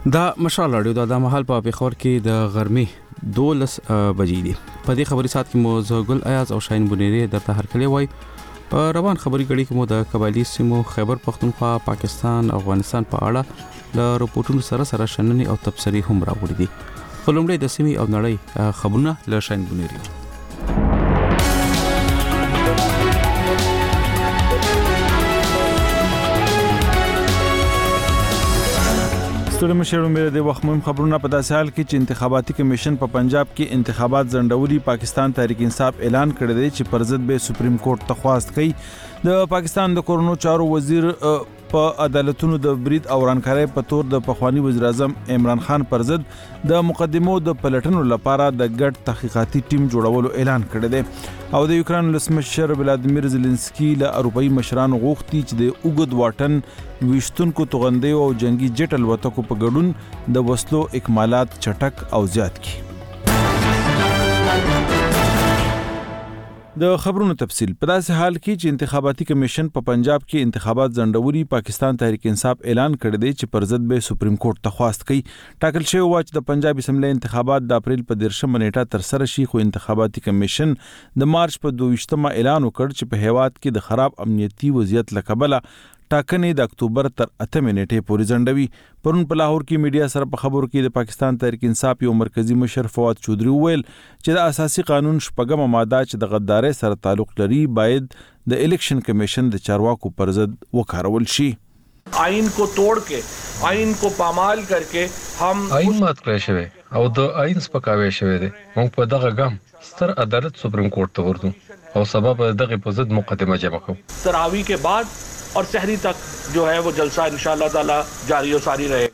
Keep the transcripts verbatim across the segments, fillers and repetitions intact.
دا مشال اړیو دا د محل په پیښور کې د غرمې دولس بجې دي. په دې خبري سات کې مو زغل ایاز او شاین بنيري درته هرکلی وای. په روان خبري غړي کې مو د قبایلی سیمو خیبر پختونخوا، پاکستان او افغانستان په اړه د رپورټونو سره سره شننې او تبصرې هم راوړي دي. خلومړی د سیمې او نړۍ خبرونه له شاین بنيري. ستوري مشرو مې د وخت مهم خبرونه په داسې حال کې چې انتخاباتي کمیشن په پنجاب کې انتخابات ځنډولي. پاکستان تحریک انصاف اعلان کړی دی چې پر ضد به سپریم کورټ ته خواست کوي. د پاکستان د کورونو چارو وزیر په عدالتونو د برید او رانکارۍ په تور د پخوانی وزیر اعظم عمران خان پر ضد د مقدمو د پلټنو لپاره د ګډ تحقیقاتي ټیم جوړولو اعلان کړی دی. او د یوکران ولسمشر ولادیمیر زيلنسکي له اروپאי مشرانو غوښتي چې د اوګد واټن ویشتونکو توغندیو او جنگي جټ الوتکو په ګډون د وسلو اکمالات چټک او زیات کړي. د خبرونو تفصیل په داسې حال کې چې انتخاباتي کمیشن په پنجاب کې انتخابات ځنډولي. پاکستان تحریک انصاف اعلان کړی دی چې پر ضد به سپریم کورټ ته خواست کوي. ټاکل شوی و چې د پنجاب اسمبلی انتخابات د اپریل په دیرشمه نیټه تر سره شي، خو انتخاباتي کمیشن د مارچ په دویشتمه اعلان وکړ چې په هیواد کې د خراب امنیتي وضعیت له کبله ټاکنې د اکتوبر تر اتمه نیټې پورې ځنډوي. پرون په لاهور کې میډیا سره په خبرو کې د پاکستان تحریک انصاف یو مرکزی مشر فواد چودري وویل چې د اساسي قانون شپږمه ماده چې د غدارۍ سره تعلق لري باید د الیکشن کمیشن د چارواکو پر ضد وکارول شي. آئین کو توڑ کے آئین کو پامال کر کے هم آئین مات کړی شوی او د آئین سپکاوی شوی دی. موږ په دغه ګام ستر عدالت سپریم کورټ ته ورځو او سبب دغه په ضد مقدمه جمع کوو. تراوی کے بعد اور سحری تک جو ہے وہ جلسہ انشاءاللہ تعالی جاری و ساری رہے.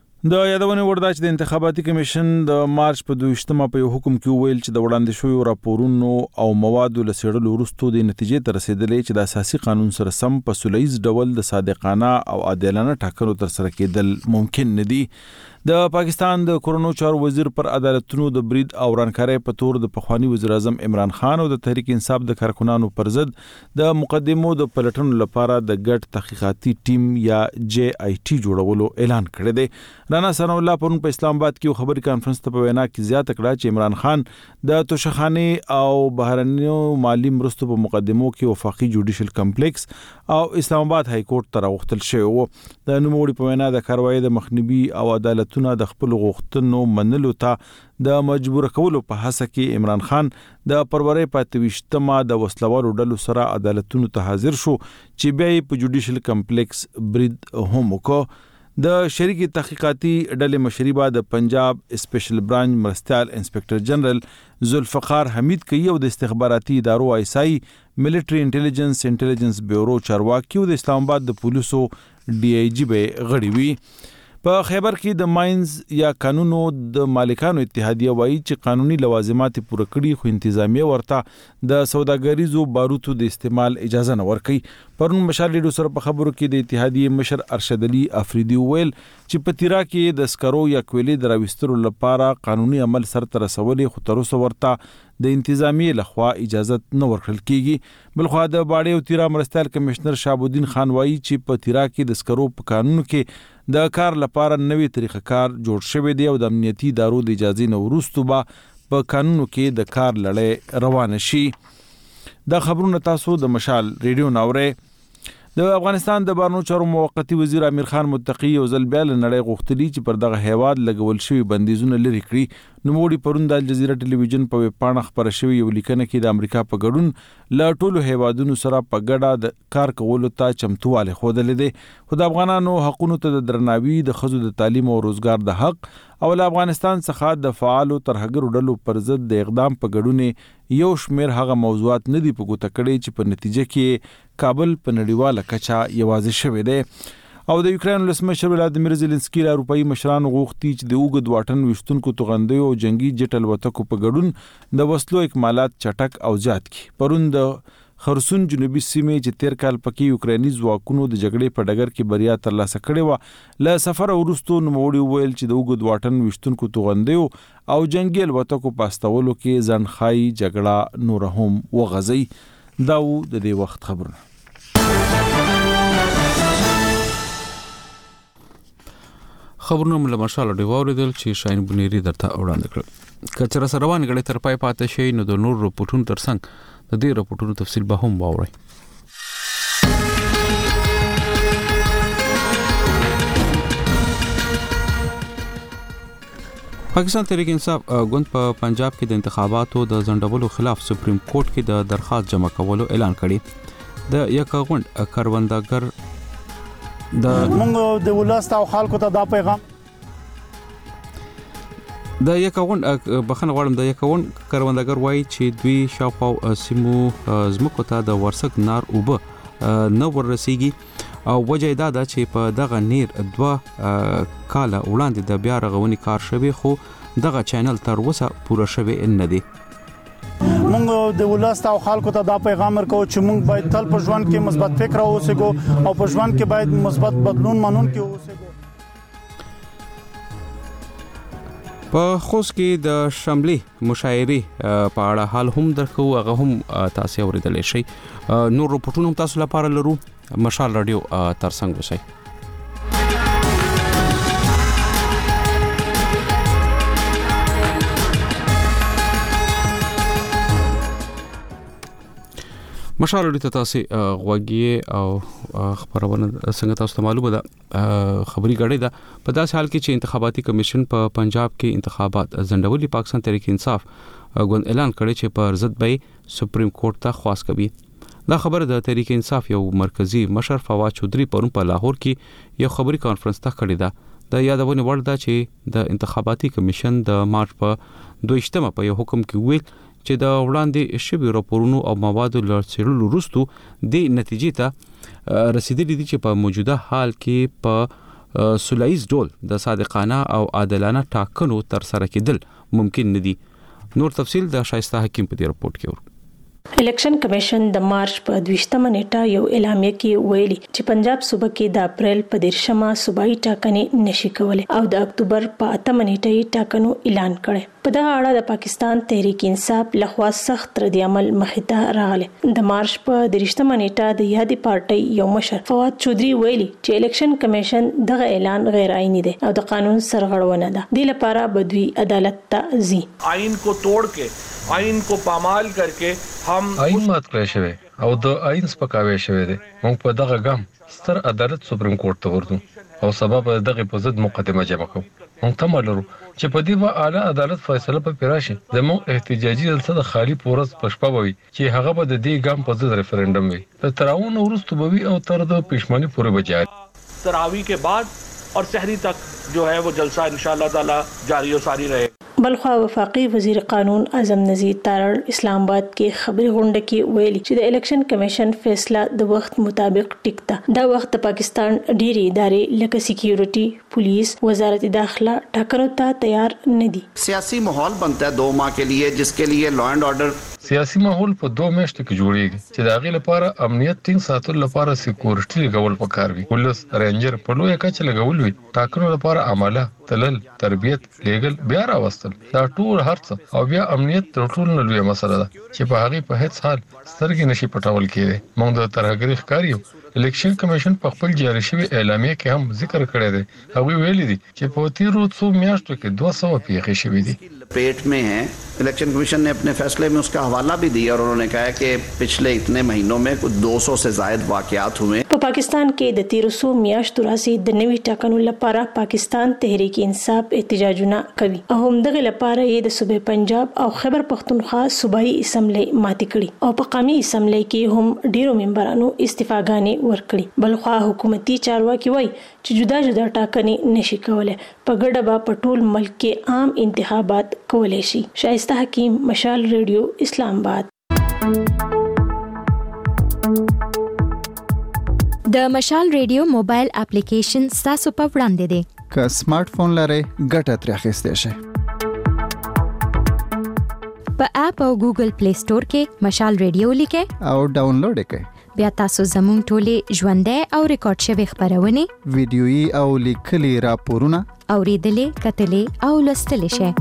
د یادونه وردا چې د انتخاباتي کمیشن د مارچ په دویشتمه په یو حکم کې ویل چې د وړاندې شویو راپورونو او موادو له څېړلو وروسته د نتیجې ته رسیدلې چې د اساسي قانون سره سم په سولیز ډول د صادقانه او عادلانه ټاکنو تر سره کېدل ممکن نه دي. د پاکستان د کورونو چارو وزیر پر عدالتونو د برید او رانکارۍ په تور د پخوانی وزیر اعظم عمران خان او د تحریک انصاف د کارکونانو پر ضد د مقدمو د پلټنو لپاره د ګډ تحقیقاتي ټیم یا جی آی ټي جوړولو اعلان کړی دی. رانا ثنا الله پرون په اسلام آباد کې خبري کانفرنس ته په وینا کې زیاته کړه چې عمران خان د توشخانه او بهرنیو مالی مرستو په مقدمو کې وفاقي جوډیشل کمپلیکس او اسلام آباد های کورټ ته راوستل شوی و. د نوموړي په وینا د کاروایی د مخنیوي او عدالت د خپل غوښتنو منلو ته د مجبور کولو په هڅه کې عمران خان د پرورې پاتويشتمه د وسلوالو ډلو سره عدالتونو ته حاضر شو چې بیا په جوډیشل کمپلیکس برید هم وکړ. د شریک تحقیقاتي ډلې مشري بعد د پنجاب سپیشل برانچ مرستيال انسپکټر جنرال ذوالفقار حمید کوي او د استخباراتي ادارو ایسای ملټری انټيليجنس انټيليجنس بیورو چارواکي او د اسلام آباد د پولیسو ډي آی جی به غړي وي. په خیبر کې د ماینز یا قانونو د مالکانو اتحادیه وایي چې قانوني لوازمات پوره کړي خو انتظامیه ورته د سوداګریزو باروتو د استعمال اجازه نه ورکړي. پرون مشال لیډو سره په خبرو کې د اتحادیه مشر ارشد علي افریدي ویل چې په تیرا کې د سکرو یا کویلې دراوستلو لپاره قانوني عمل سره رسولې خو تر اوسه ورته د انتظامیه لخوا اجازه نه ورکړل کیږي. بلخو د باډي او تیرا مرستيال کمشنر شهاب الدین خان وایي چې په تیرا کې د سکرو په قانون کې د کار لپاره نوې طریقه کار جوړ شوی دی او د امنیتي ادارو د اجازه نه وروسته به په قانونو کې د کار لړۍ روان شي. دا خبرونه تاسو د مشال ریډیو ناوره. د افغانستان د بهرنیو چارو موقتی وزیر امیر خان متقی یو ځل بیا له نړۍ غوښتلی چې پر دغه هیواد لګول شوی بندیزونه لري کړي. نوموړي پرون د الجزیره ټلویزیون په ویب پاڼه خبره شوی یو لیکنه کې د امریکا په ګډون له ټولو هیوادونو سره په ګډه د کار کولو ته چمتواله خوده لیدي. خو د افغانانو حقوقو ته د درناوي د خزو د تعلیم او روزګار د حق او له افغانستان څخه د فعالو ترهګرو ډلو پر ضد د اقدام په ګډون یو شمیر هغه موضوعات نه دی په ګوته کړي چې په نتیجه کې کابل په نړیواله کچه یوازې شوی دی. او د یوکران ولسمشر ولادیمیر زيلنسکي له اروپאי مشرانو غوښتي چې د اوګد واټن وشتونکو توغندیو او جنگي جټ الوتکو په ګډون د وسلو اکمالات چټک او زیات کړي. پرون د خرسون جنوبي سیمې چې تیر کال پکې یوکراني ځواکونو د جګړې په ډګر کې بریا ترلاسه کړې و له سفر وروسته نوموړي ویل چې د اوګد واټن وشتونکو توغندیو او جنگي الوتکو پاستولو کې ځنخای جګړه نور هم وغځي. دا و د دې وخت خبرونه. خبرونه مله مشال دی ووریدل چې شاین بنيري درته وړاندې کړ کچره سروان غړي تر پای پاتې شي نو د نور رپورټونو ترڅنګ د دې رپورټونو تفصیل به هم واورئ. پاکستان تحریک انصاف ګوند په پنجاب کې د انتخاباتو د ځنډولو خلاف سپریم کورټ کې د درخواست جمع کولو اعلان کړی. د یک غونډ کروندګر د موږ د ولست او خلکو ته دا پیغام د یک غونډ بخنه غواړم د یک غونډ کروندګر وایي چې دوی شاوخوا سیمو زمکو ته د ورسک نار اوبه نه ورسیږي او وجه دا ده چې په دغه نیر دوه کاله وړاندې د بیا رغونې کار شوی خو دغه چینل تر اوسه پوره شوی نه دی. موږ د ولست او خلکو ته دا پیغام ورکوو چې موږ باید تل په ژوند کې مثبت فکر اوسېږو او په ژوند کې باید مثبت بدلون منونکي اوسېږو. په خوست کې د شملي مشاعرې په اړه حال هم درکو هغه هم تاسو اوریدلی شئ. نور رپورټونه تاسو لپاره لرو. مشال رادیو ترڅنګ اوسئ. مشال رادیو ته تاسو غوږی او خبرونه څنګه تاسو ته معلومه ده خبري غړې ده په داسې حال کې چې انتخاباتي کمیشن په پنجاب کې انتخابات ځنډولي پاکستان تحریک انصاف ګوند اعلان کړی چې په ضد به سپریم کورټ ته خواست کوي. دا خبر د تحریک انصاف یو مرکزی مشر فواد چودري پرون په لاهور کې یو خبري کانفرنس ته کړی ده. د یادونه وړ ده چې د انتخاباتي کمیشن د مارچ په دویشتمه په یو حکم کې ویل چې د وړاندې شوی راپورونو او موادو لړڅېړلو وروسته د نتیجې ته رسیدلي دي چې په موجوده حال کې په سولهییز ډول د صادقانه او عادلانه ټاکنو تر سره کېدل ممکن نه دي. نور تفصیل د شایسته حکیم په دې رپورت کې ور الیکشن کمیشن د مارچ په دویشتمه نیټه یو اعلامیه کې ویلي چې پنجاب صوبه کې د اپریل په دیرشمه صوبایي ټاکنې نشي کولای او د اکتوبر په اتمه نیټه یې ټاکنو اعلان کړي. په دغه اړه د پاکستان تحریک انصاف لخوا سخت رد عمل مخې ته راغلی. د مارچ په دیرشتمه نیټه د یادې پارټۍ یو مشر فواد چودري ویلي چې الیکشن کمیشن دغه اعلان غیر آئینی دی او د قانون سرغړونه ده. دې لپاره بدوی عدالت ته ځي. آئین کو توڑ کے آئین کو پامال کرके हम آئین مات کړی شوی او د آئین سپکاوی شوی دی. موږ په دغه ګام ستر عدالت سپریم کورټ ته ورځو او سبب دغه په ضد مقدمه جمع کوو. موږ تمه لرو چې په دې به اعلی عدالت فیصله په پیراشي. زموږ احتجاجي جلسه د خالی پورز پښپا وي چې هغه به د دې ګام په ضد ریفرندم وي. د تراون ورستو به وي او تر د پښمنی پورې بجای تراوی के बाद और सहरी तक जो है वो जलसा इंशाअल्लाह ताला जारी और सारी रहे. بلخوا وفاقي وزیر قانون اعظم نذیر تارړ اسلام آباد کې خبري غونډه کې ویلي چې د الیکشن کمیشن فیصله د وخت مطابق ټیکته. دا وخت پاکستان ډېری ادارې لکه سکیورټي، پولیس، وزارت داخله ټاکنو ته تیار نه دي. سیاسي ماحول بنتا ہے دو ماہ کے لیے جس کے لیے لا اینڈ آرڈر سیاسي ماحول په دوه میاشتو کې جوړیږي چې د هغې لپاره امنیت ټینګ ساتلو لپاره سکیورټي لګول پکار وي. پولیس رینجر په لویه کچه لګول وي. ټاکنو لپاره عمله تلل تربیت لیګل بیا راوستل دا ټول هرڅه او بیا امنیت تر ټولو لویه مسله ده چې په هغې په هیڅ حال سترګې نشي پټول کېدی. موږ د ترهګرۍ ښکار یو. الیکشن کمیشن په خپل جاری شوی اعلامیه کې هم ذکر کړی دی. هغوی ویلي دي چې په تیرو څو میاشتو کې دوه سوه پیښې شوې دي. पेट में है. इलेक्शन कमीशन ने अपने फैसले में उसका हवाला भी दिया और उन्होंने कहा कि पिछले इतने महीनों में कुछ दो सौ से ज्यादा वाकयात हुए. په پاکستان کې د تیرو سو میاشتو راځي د نوي ټاکنو لپاره پاکستان تحریک انصاف احتجاجونه کوي او هم دغه لپاره یې د صوبې پنجاب او خیبر پختونخوا صوبایي اسمبلی ماتې کړي او په قومي اسمبلی کې هم ډیرو ممبرانو استعفاګانې ورکړي. بلخوا حکومتي چارواکي وایي چې جدا جدا ټاکنې نشي کولای. په ګډه به په ټول ملک کې عام انتخابات کولای شي. شایسته حکیم، مشال ریډیو، اسلام آباد. د مشال ریډیو موبایل اپلیکیشن تاسو په وړاندې دی. که سمارټ فون لرئ ګټه ترې اخیستی شئ. په اپ او ګوګل پلی سٹور کې مشال ریډیو لیکئ او ډاونلوډ یې کړئ. بیا تاسو زموږ ټولې ژوندۍ او ریکارډ شوي خبرونه، ویډیويي او لیکلي راپورونه اوریدلې، کتلې او لوستلې شئ.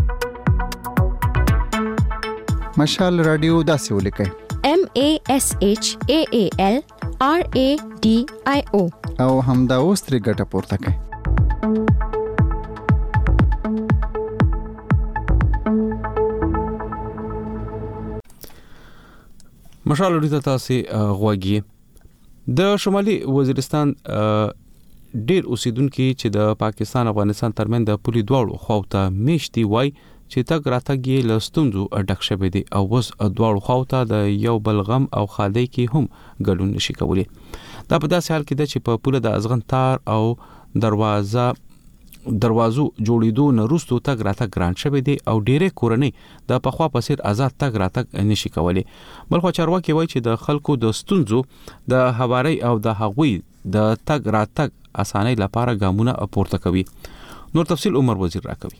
مشال رادیو داسې ولیکئ: M A S H A A L R A D I O او همدا اوس ترې ګټه پورته کړئ. مشال لري تاسو غوږی د شمالي وزیرستان ډیر اوسیدونکو چې د پاکستان افغانستان ترمن د پولي دواړو خواوته میشتي وای چې تاګ راتګ یې لستونزو ډک شوی دی او وس دواړو خواوته د یو بلغم او خادي کې هم ګډون نشي کولی. دا په داسې حال کې ده چې په پوله د ازغن تار او دروازه دروازو جوړېدو نه وروسته تاګ راتګ ګران شوی دی او ډېرې کورنۍ د پخوا په څیر آزاد تاګ راتګ نشي کولی. بلخو چارواکي وایي چې د خلکو د ستونزو د هواري او د هغوی د تاګ راتګ اسانۍ لپاره ګامونه پورته کوي. نور تفصیل عمر وزیر راکوي.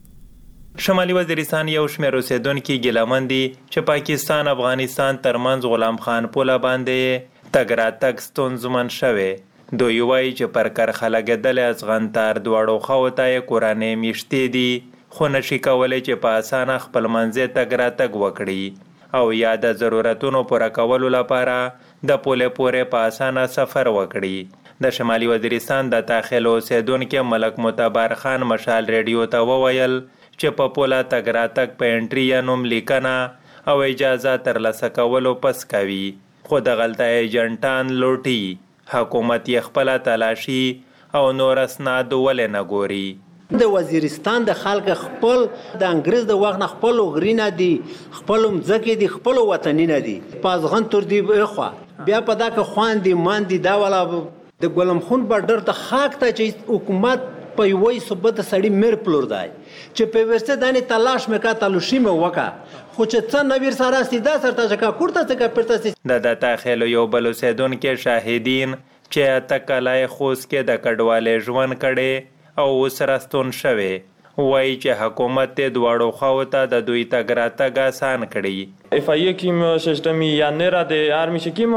شمالي وزیرستان یو شمېر اوسیدونکو ګیلمن دي چې پاکستان افغانستان ترمنځ غلام خان پوله باندې تګ راتګ ستونزمن شوی. دوی وایي چې پر کرخه لګېدلې ازغنتار دواړو خواوته یې کورنۍ میشتې دي خو نشي کولی چې په اسانه خپل منځې تګ راتګ وکړي او یا د ضرورتونو پوره کولو لپاره د پولې پورې په اسانه سفر وکړي. د شمالي وزیرستان د داخل اوسیدونکو ملک معتبر خان مشال ریډیو ته وویل چې په پوله تګ راتګ په انټري یا نوم لیکنه او اجازه ترلاسه کولو پس کوي خو د غلطه ایجنټان لوټي حکومت یې خپله تلاشي او نور اسناد ولې نه ګوري. د وزیرستان د خلک خپل د انګریز د وخت نه خپل غرینه دي خپل مځکې دي خپل وطنینه دي پازغن تر دی خو بیا په دا کې خوان دي مان دي دا ولا د ګلم خون بارډر ته خاک ته چې حکومت په یوې صوبته سړی مر پلور دی چې په ورسته دانه تلاش مکا تلوشي مې وکا خو چې څنګه نویر سره سیدا سره ځکه کوړه څخه پرته د د داخل یو بل اوسیدونکو شاهدین چې تکلای خوس کې د کډوالې ژوند کړي او وسرستون شوي وایي چې حکومت ته دواړو خواوته د دوی تګ راتګ آسان کړي. اف ای کیم سیستمی یا نرا د آرمی شکیم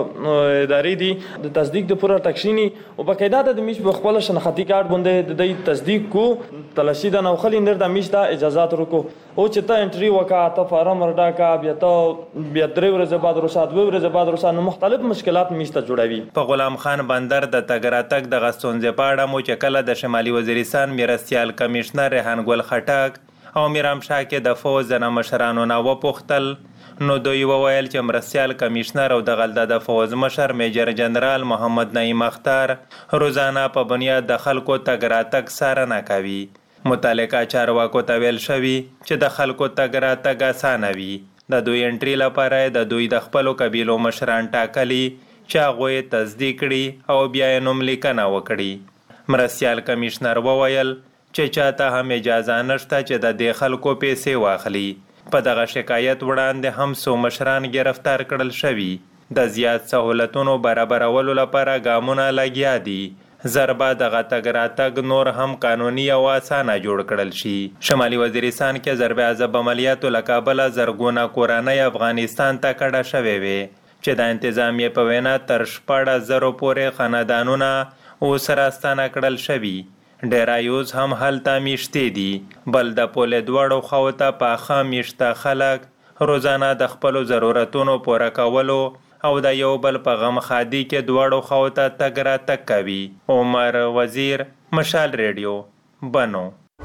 ادارې دي د تصدیق د پوره تکشینی او بقاعده د میش بخپل شناختی کارت باندې د تصدیق کو تلاشی د نو خلی نر د میش د اجازه ورکو او چې ته انټری وکا ته فارم ورډا کا بیا ته بیا درې ورځې بعد رساد و ورځې بعد رساد مختلف مشکلات میش ته جوړوي. په غلام خان بندر د تګ راتګ د غستونځ پاړه مو چې کله د شمالي وزیرستان میراثیال کمشنر ریحان ګل خټک او میرام شاه کې د فوز د مشرانو نه وپوښتل نو دوی وویل چې مرستیال کمشنر او د غلطه د فوز مشر میجر جنرال محمد نعیم اختر روزانه په بنیاد د خلکو تګ راتګ څارنه کوي. متعلقه چارواکو ته ویل شوي چې د خلکو تګ راتګ اسانه وي. د دوی انټري لپاره د دوی د خپلو قبیلو مشران ټاکلي چې هغوی یې تصدیق کړي او بیا یې نوم لیکنه وکړي. مرستیال کمشنر وویل چې چاته هم اجازه نشته چې د دې خلکو پیسې واخلي. په دغه شکایت وړاندې هم څو مشران گرفتار کړل شوي. د زیات سهولتونو برابرولو لپاره ګامونه لګیا دي. ضربه دغه تګ راتګ نور هم قانوني او اسانه جوړ کړل شي. شمالي وزیرستان کې ضرب عذاب عملیاتو له کابله زرګونه کورنۍ افغانستان ته کډه شوې وې چې د انتظامیې په وینا تر شپاړس زرو پورې خاندانونه اوس راستانه کړل شوي. ډیرایوز هم هلته میشتې دي. بل د پولې دواړو خواوته پاخه میشته خلک روزانه د خپلو ضرورتونو پوره کولو او د یو بل په غم خادي کې دواړو خواوته تګ راتګ کوي. عمر وزیر، مشال ریډیو، بنو.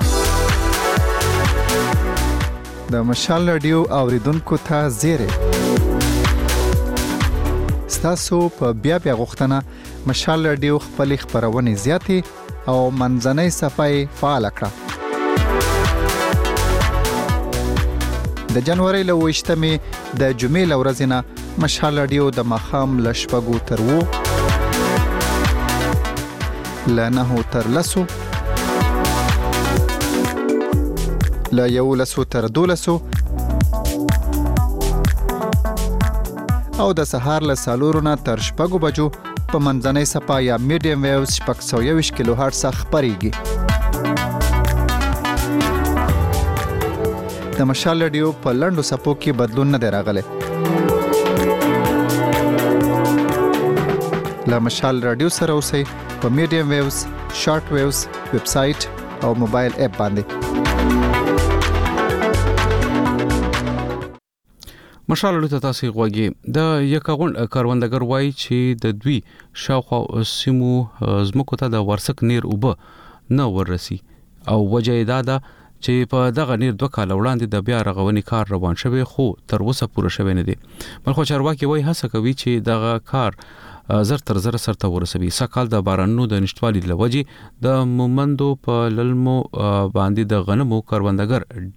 د مشال ریډیو اوریدونکو ته زیری ستاسو په بیا بیا غوښتنه مشال ریډیو خپل خبرونه زیاتې او منځنۍ صفای فعال کړه. د جنوري له وشتمې د جمعې لورځ نه مشال رادیو د مخام لشپګو تر وو لنه تر لسو لا یو لسو تر دولسو او د سهار له سالورونه تر شپږو بجو په منځنۍ صفا یا میډیم ویوز شپږ سوه یوویشت کیلو هرټز خپرېږي. د مشال رادیو په لنډو صفو کې بدلون نه دی راغلی. له مشال رادیو سره اوسئ په میډیم ویوز، شارټ ویوز، ویب سایټ او موبایل اپ باندې. مشال رادیو ته تاسو غوږی د یکغون کاروندګر وایي چې د دوی شاوخوا سیمو زمکو ته د ورسک نیر اوبه نه ورسي او وجه دا ده چې په دغه نیر دوه کال وړاندې د بیا رغونې کار روان شوی خو تر اوسه پوره شوی نه دی. بلخو چارواکي وایي هڅه کوي چې دغه کار زر تر زر سرته ورسوي. سکهال د بارانونو د نشټوالي لوجې د مومندو په للمو باندې د غنمو کروندګر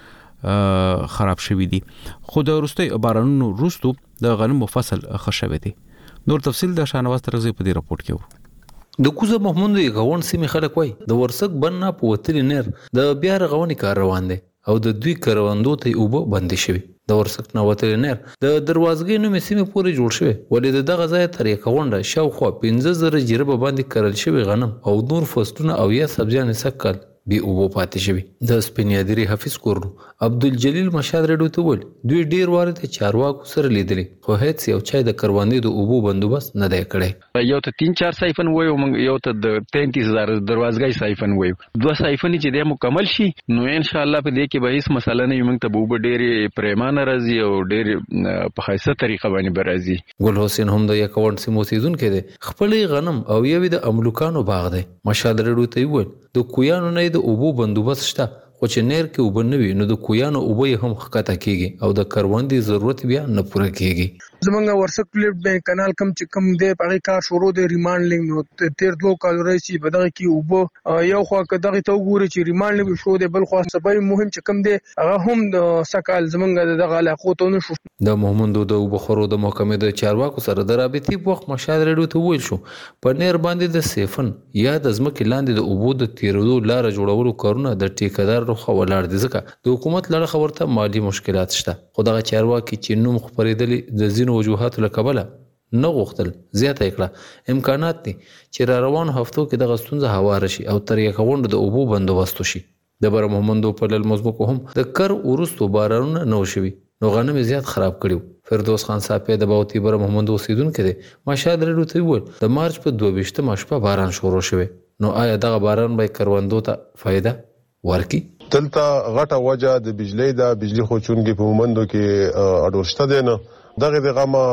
ډیر خراب شوی دي خو د وروستي بارانونو وروسته د غنمو فصل ښه شوی دی. نور تفصیل د شاهنواز ترغزي په دې راپورټ کې و. د کوزه محمود غون سیمې خلک وای د ورسک بننا په وتلی نیر د بیا رغونې کار روان دی او د دوی کروندو ته اوبه بندې شوی. د ورسک نه وتلی نیر د دروازګۍ نومې سیمې پورې جوړ شوی ولې دغه ځای تر یکونډه شاوخوا پنځه زره جریبه باندې کرل شوی غنم او نور فصلونه او یا سبزیان سکل بي اوبو پاتې شوی. د سپینیادری حفیظ کورنو عبدالجلیل مشاد رډو ته ول دوی ډیر واره ته چارواکو سره لیدلې خو هیڅ یو چای د کروندې د اوبو بندوبست نه دی کړی. یو ته تین چار سایفن وایو موږ یو ته د تینتیس هزار دروازګۍ سایفن وایو دوه سایفن چې د مکمل شي نو ان شاء الله په دې کې به هیڅ مسله نه وي. موږ ته به اوبه ډېرې پریمانه راځي او ډېرې په ښایسته طریقه باندې به راځي. ګل حسین هم د یکونډ سیمو اوسېدونکی دی. خپلې غنم او یوې د املوکانو باغ دی. مشاد رډو ته وویل د کویانو نه د اوبو بندوبست شته خو چې نیر کې اوبه نه وي نو د کویانو اوبه هم ښکته کیږي او د کروندې ضرورت بیا نه پوره کیږي. زمونږ ورسک پلیټ بینک کانال کم چې کم دی په کار شروع دی ریمانډینګ نو تیر دوه کال راځي په دغه کې اوبه یو خو کداغه ته وګوري چې ریمانډینګ شروع دی بل خو سبای مهم چې کم دی هغه هم د سکهال زمونږ دغه علاقو ته نشو. د محمود د اوبو خورو د محکمې د چارواکو سره د رابطې په وخت مشاد رډو ته ویل شو په نیر باندې د سیفن یا د ځمکې لاندې د اوبو د تیرولو لار جوړولو کارونه د ټیکدار رخه ولاړ دي ځکه د حکومت لړ خبرته مالی مشکلات شته. خو دغه چارواکي چې نوم خبرېدلې د ځینو وجوهاتو له کبله نه غوښتل زیاته کړه امکانات دي چې را روانو هفتو کې دغه ستونزه هواره شي او تر یکونډ د اوبو بندوبست شي. د بر محمدو په لل مزمکو هم د کر ورستو بارانونه نو شوي نو غنم زیات خراب کړیو. فردوس خان صاحب د باوتی بر محمد اوسیدونکو دی. مشاد رډو ته ویل د مارچ په دوه ویشتمه شپه باران شروع شوی نو آیا دغه باران به کروندو ته فائدہ ورکی؟ دلته غټه وجه د بجلی د بجلی خوچونګي په مومندو کې اډورشته دي نه دغه دغه ما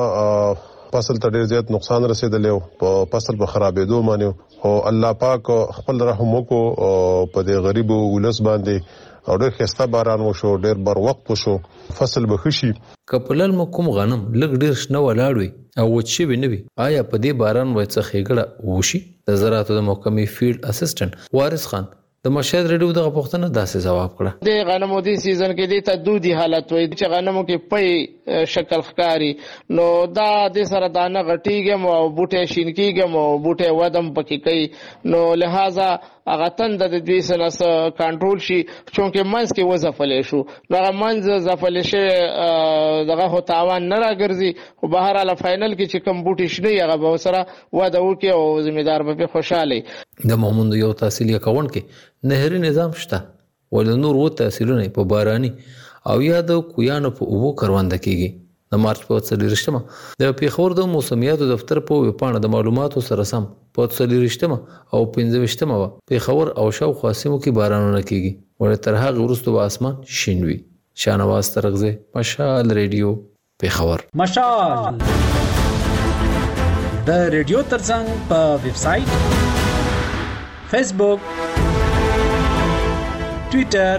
فصل ته ډیر زیات نقصان رسیدلی په فصل په خرابېدو باندې او الله پاک خپل رحم وکړو په دې غریب ولس باندې او ډیر خسته باران وشو ډیر بر وخت وشو فصل به خشي. کپلل مکم غنم لګ ډیر شنه ولاړوي او وچی وینوي آیا په دې باران وای څه خېګړه وشي؟ د زراعت د محکمې فیلډ اسسټنټ وارث خان د مشهد ریډیو دغه پوښتنه داسې جواب کړه. د غنمو د سیزن کې د تدودي حالت وي چې غنمو کې پي شکل ښکاری نو دا د سره دانه غټیږم او بوټه شینکیږم او بوټه ودم پکې کوي نو لہذا هغه تند د دوی سره کنټرول شي چونکه منځ کې وظفلې شو نو هغه منځ ظفلې شي دغه هو تاوان نه راګرځي او بهر اله فائنل کې چې کم بوټي شنه هغه به سره ودا وکي او ذمہدار به خوشاله. د محمود یو تحصیل اکاونټ کې نهري نظام شته ول نور و تحصیلونه په باراني او یا د کویانو په اوبو کرونده کیږي. د مارچ په څلورشتمه د پیښور د موسمیاتو دفتر په وپاڼه د معلوماتو سره سم په څلورشتمه او پنځوشتمه پیښور او شاوخوا سیمو کې بارانونه کیږي ول تر هغه وروسته به اسمان شین وي. شاهنواز ترغزه مشال ریډیو پیښور. مشال د ریډیو ترڅنګ په ویب سټ فیسبوک ټویټر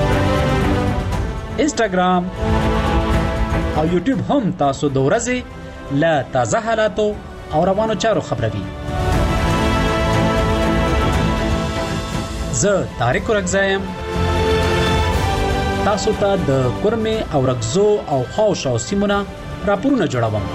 انسټاګرام او یوټیوب هم تاسو د ورځې له تازه حالاتو او روانو چارو خبروي. زه طارق رګزایم تاسو ته د کورمه او رګزو او خاوش او سیمونه راپورونه جوړوم.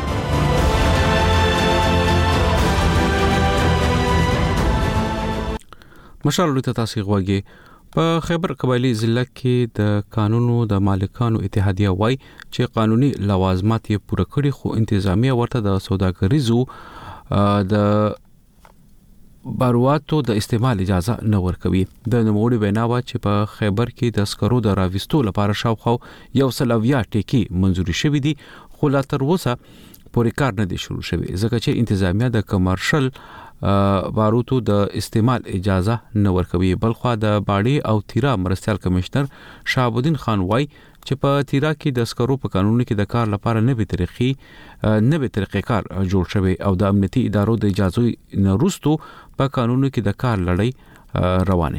مشال ته تاسو غوږی په خیبر قبایلی ضلع کې د قانونو د مالکانو اتحادیه وای چې قانوني لوازمات یې پوره کړي خو انتظامیه ورته د سوداګریزو د بارواتو د استعمال اجازه نه ورکوي. د نوموړي بیناوه چې په خیبر کې د سکرو د راوستو لپاره شاوخوا یو سلویا ټیکی منزوري شوې دي خو لا تر اوسه پورې کار نه دی شروع شوی ځکه چې انتظامیه د کمرشل باروتو د استعمال اجازه نه ورکوي. بلخو د باړې او تیرا مرستيال کمشنر شهاب الدین خان وای چې په تیرا کې د سکرو په قانون کې د کار لپاره نوې طریقې نوې طریقې کار جوړ شوی او د امنیتي ادارو د اجازه نه وروسته په قانون کې د کار لړۍ روان شي.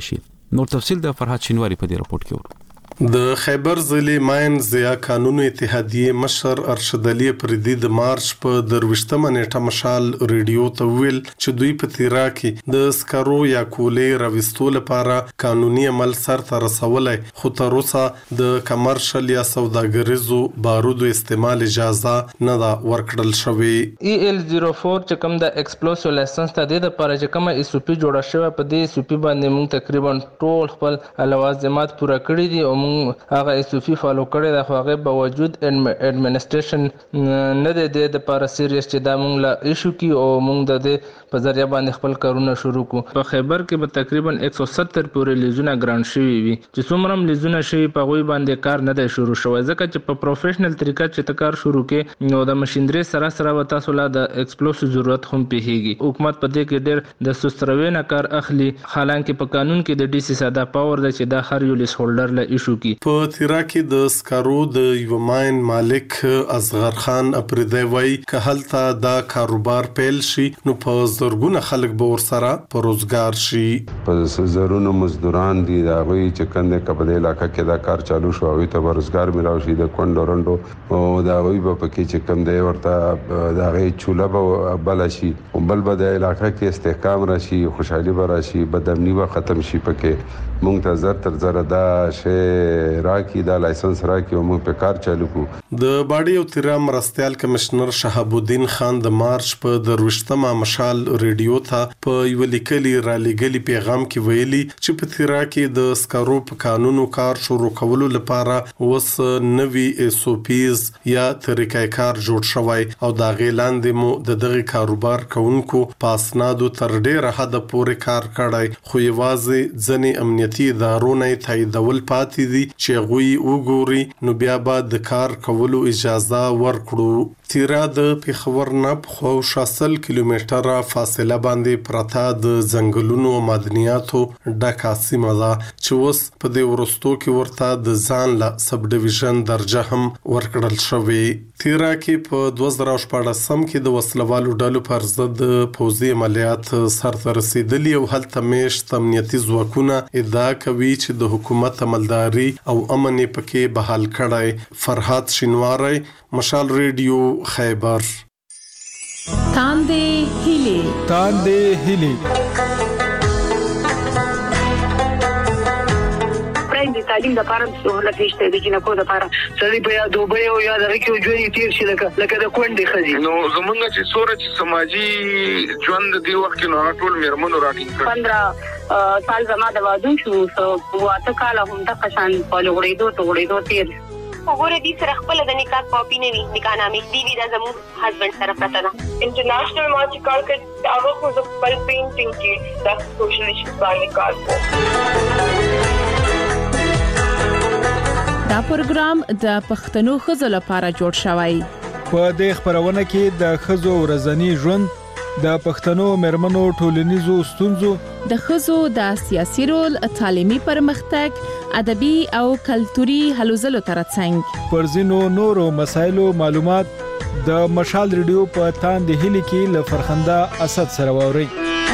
نور تفصیل د فرحات شینواری په دې رپورت کې ورو. د خیبر ضلع ماین ضیا قانون اتحادیه مشر ارشد علي پردي د مارچ په درويشتمه نیټه مشال ریډیو ته ویل چې دوی په تیرا کې د سکرو یا کولې راوستو لپاره قانوني عمل سرته رسولای خو تر اوسه د کمرشل یا سوداګریزو بارودو استعمال اجازه نه دا ورکړل شوې. ای ال صفر چار چې کوم د ایکسپلوسیو لایسنس ته د لپاره چې کوم ای سو پی جوړه شوی په دې ای سو پی باندې موږ تقریبا ټول خپل لوازمات پوره کړی دي او هغه ایسوفي فالو کړی د هغه باوجود اډمنسټریشن نه د دې د لپاره سیریس چې دا مونږ لا ایشو کی او مونږ د په ذریعہ باندې خپل کارونه شروع کو. په خیبر کې به تقریبا یک سو ستر پورې لیزونه ګرانټ شوی وي چې څومره لیزونه شوی په غوي باندې کار نه دی شروع شوی ځکه چې په پروفیشنل طریقه چې کار شروع کې نو د ماشينري سره سره وتا سولا د ایکسپلوسیو ضرورت هم پیږي. حکومت په دې کې ډېر د سستروي نه کار اخلي حالانکه په قانون کې د ډي سي ساده پاور د چې د هر یو لیس هولډر له ایشو کی. په تیرا کې د سکارو د یو ماین مالک اصغر خان اپریدی وای که هلته دا کاروبار پیل شي نو په زرګونه خلک به ورسره په روزګار شي. په زرونو مزدوران دي دا غوي چې کنده کبدې علاقې کې دا کار چالو شو او ته روزګار ملاوي شي د کونډو رندو او دا غوي په پکې چې کم دی ورته دا غي چوله به بل شي او بل به د علاقې کې استحکام راشي خوشحالي به راشي بدامني به ختم شي پکې مونږ ته زر تر زر دا شی راکی دا لایسنس راکی او موږ په کار چالو کو. د باډي او تیرا مرستيال کمشنر شهاب الدین خان د مارچ په دروشتمه مشال ریډیو ته په یو لیکلي را لګلي پیغام کې ویلي چې په تیرا کې د سکارو په قانونو کار شروع کولو لپاره وس نوي اس او پیز یا طریقې کار جوړ شوی او دا غیلاندې مو د دغه کاروبار کوونکو پاسنادو تر ډیره حد پورې کار کړای خو یوازې ځنې امنیتي ادارونه تاییدول پاتې دي چې غوي وګوري نو بیا به د کار کولو اجازه ورکړو. تیرا د پیښور نه په شاسل کیلومتره فاصله باندې پرتا د ځنګلونو او معدنیاتو ډکه سیمه ده چې اوس په دې ورستو کې ورته د ځان له سب ډیویژن درجه هم ورکړل شوې. تیرا کې په دوه زره شپږم کې د وسلوالو ډلو پر ضد پوځي عملیات سرته رسیدلي او هلته میشت امنیتي ځواکونه ادعا کوي چې د حکومت عملداري او امن پکې بحال کړای. فرحات شینواری مشال ریډیو خیبر. تاندې هیلې تاندې هیلې د تعلیم د لپاره سہولت نشته د جنکو د لپاره سړي په یاد دوبه او یاد راکې ژوند تیر شي لکه لکه د کونډې خزي نو زمونږ چې سوره چې سماجی ژوند دی وخت نو ټول میرمنو راټینګ پندرہ سال زما د وادو شو او اته کال هم د قشان په لوړېدو ته وړېدو تیر وګوره دې سره خپل د نکاح کاپی نه وي نکاح نامې دی وی دا زمو هسبند سره پراته ده. انټرنیشنل ما چې کار کړ هغه خو د خپل پینټینګ کې د سوشل ایشوز باندې کار کوي. دا پروګرام د پښتنو خزو لپاره جوړ شوی. په دې خبرونه کې د خزو ورځنی ژوند د پښتنو مرمنو ټولنیزو ستونزو د خزو د سیاسي رول تعلیمي پرمختګ ادبي او کلتوري هلو ځلو ترڅنګ پر ځینو نورو مسایلو معلومات د مشال ریډیو په تاندې هلي کې ل فرخنده اسد سره ووري.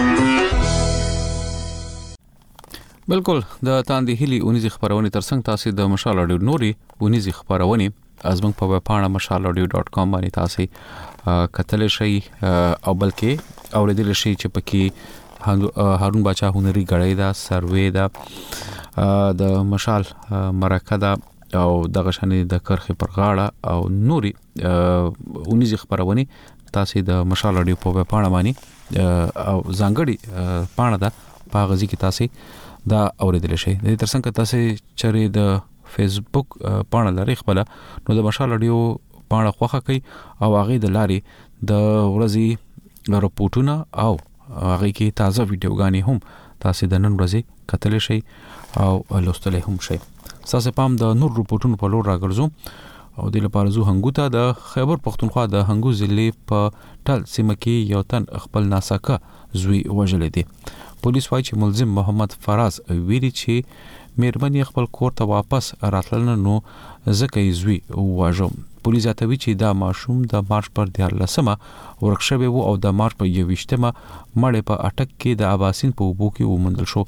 بالکل د تاندې هلي اونیزي خبرونه ترڅنګ تاسو د مشال رادیو نوري اونیزي خبرونه ازمن په پاڼه مشال رادیو ډاٹ کام باندې تاسو کتل شي او بلکې اوریدل شي چې پکې هارون باچا هنري غړې دا سروې دا د مشال مرکه دا او دغه شنې د کرخه پر غاړه او نوري اونیزي خبرونه تاسو د مشال رادیو په پاڼه باندې او ځانګړي پاڼه دا پاغزي کې تاسو دا اوریدل شي. د ترڅنګ تاسو چرې د فیسبوک پاڼه لري خپل نو د مشال رادیو پاڼه خوخه کوي او هغه د لاري د ورځي رپورټونه او هغه کې تازه ویډیوګانی هم تاسو د نن ورځې کتل شي او لوستل هم شي. تاسو پام د نور رپورټونو په لور راګرځو او د لپاره زو هنګوتا د خیبر پختونخوا د هنګو ضلع په ټل سیمه کې یو تن خپل ناساکه زوی وژل دي. پولیس وايي چې ملزم محمد فراز ویلي چې مېرمنې خپل کور ته واپس راتلل نو ځکه یې زوی وواژه. پولیس اتوي چې دا ماشوم د مارچ پر دیارلسمه ورکشوي وو او د مارچ په یوویشتمه مړې په اټک کې د اباسین په وبو کې ومندل شو.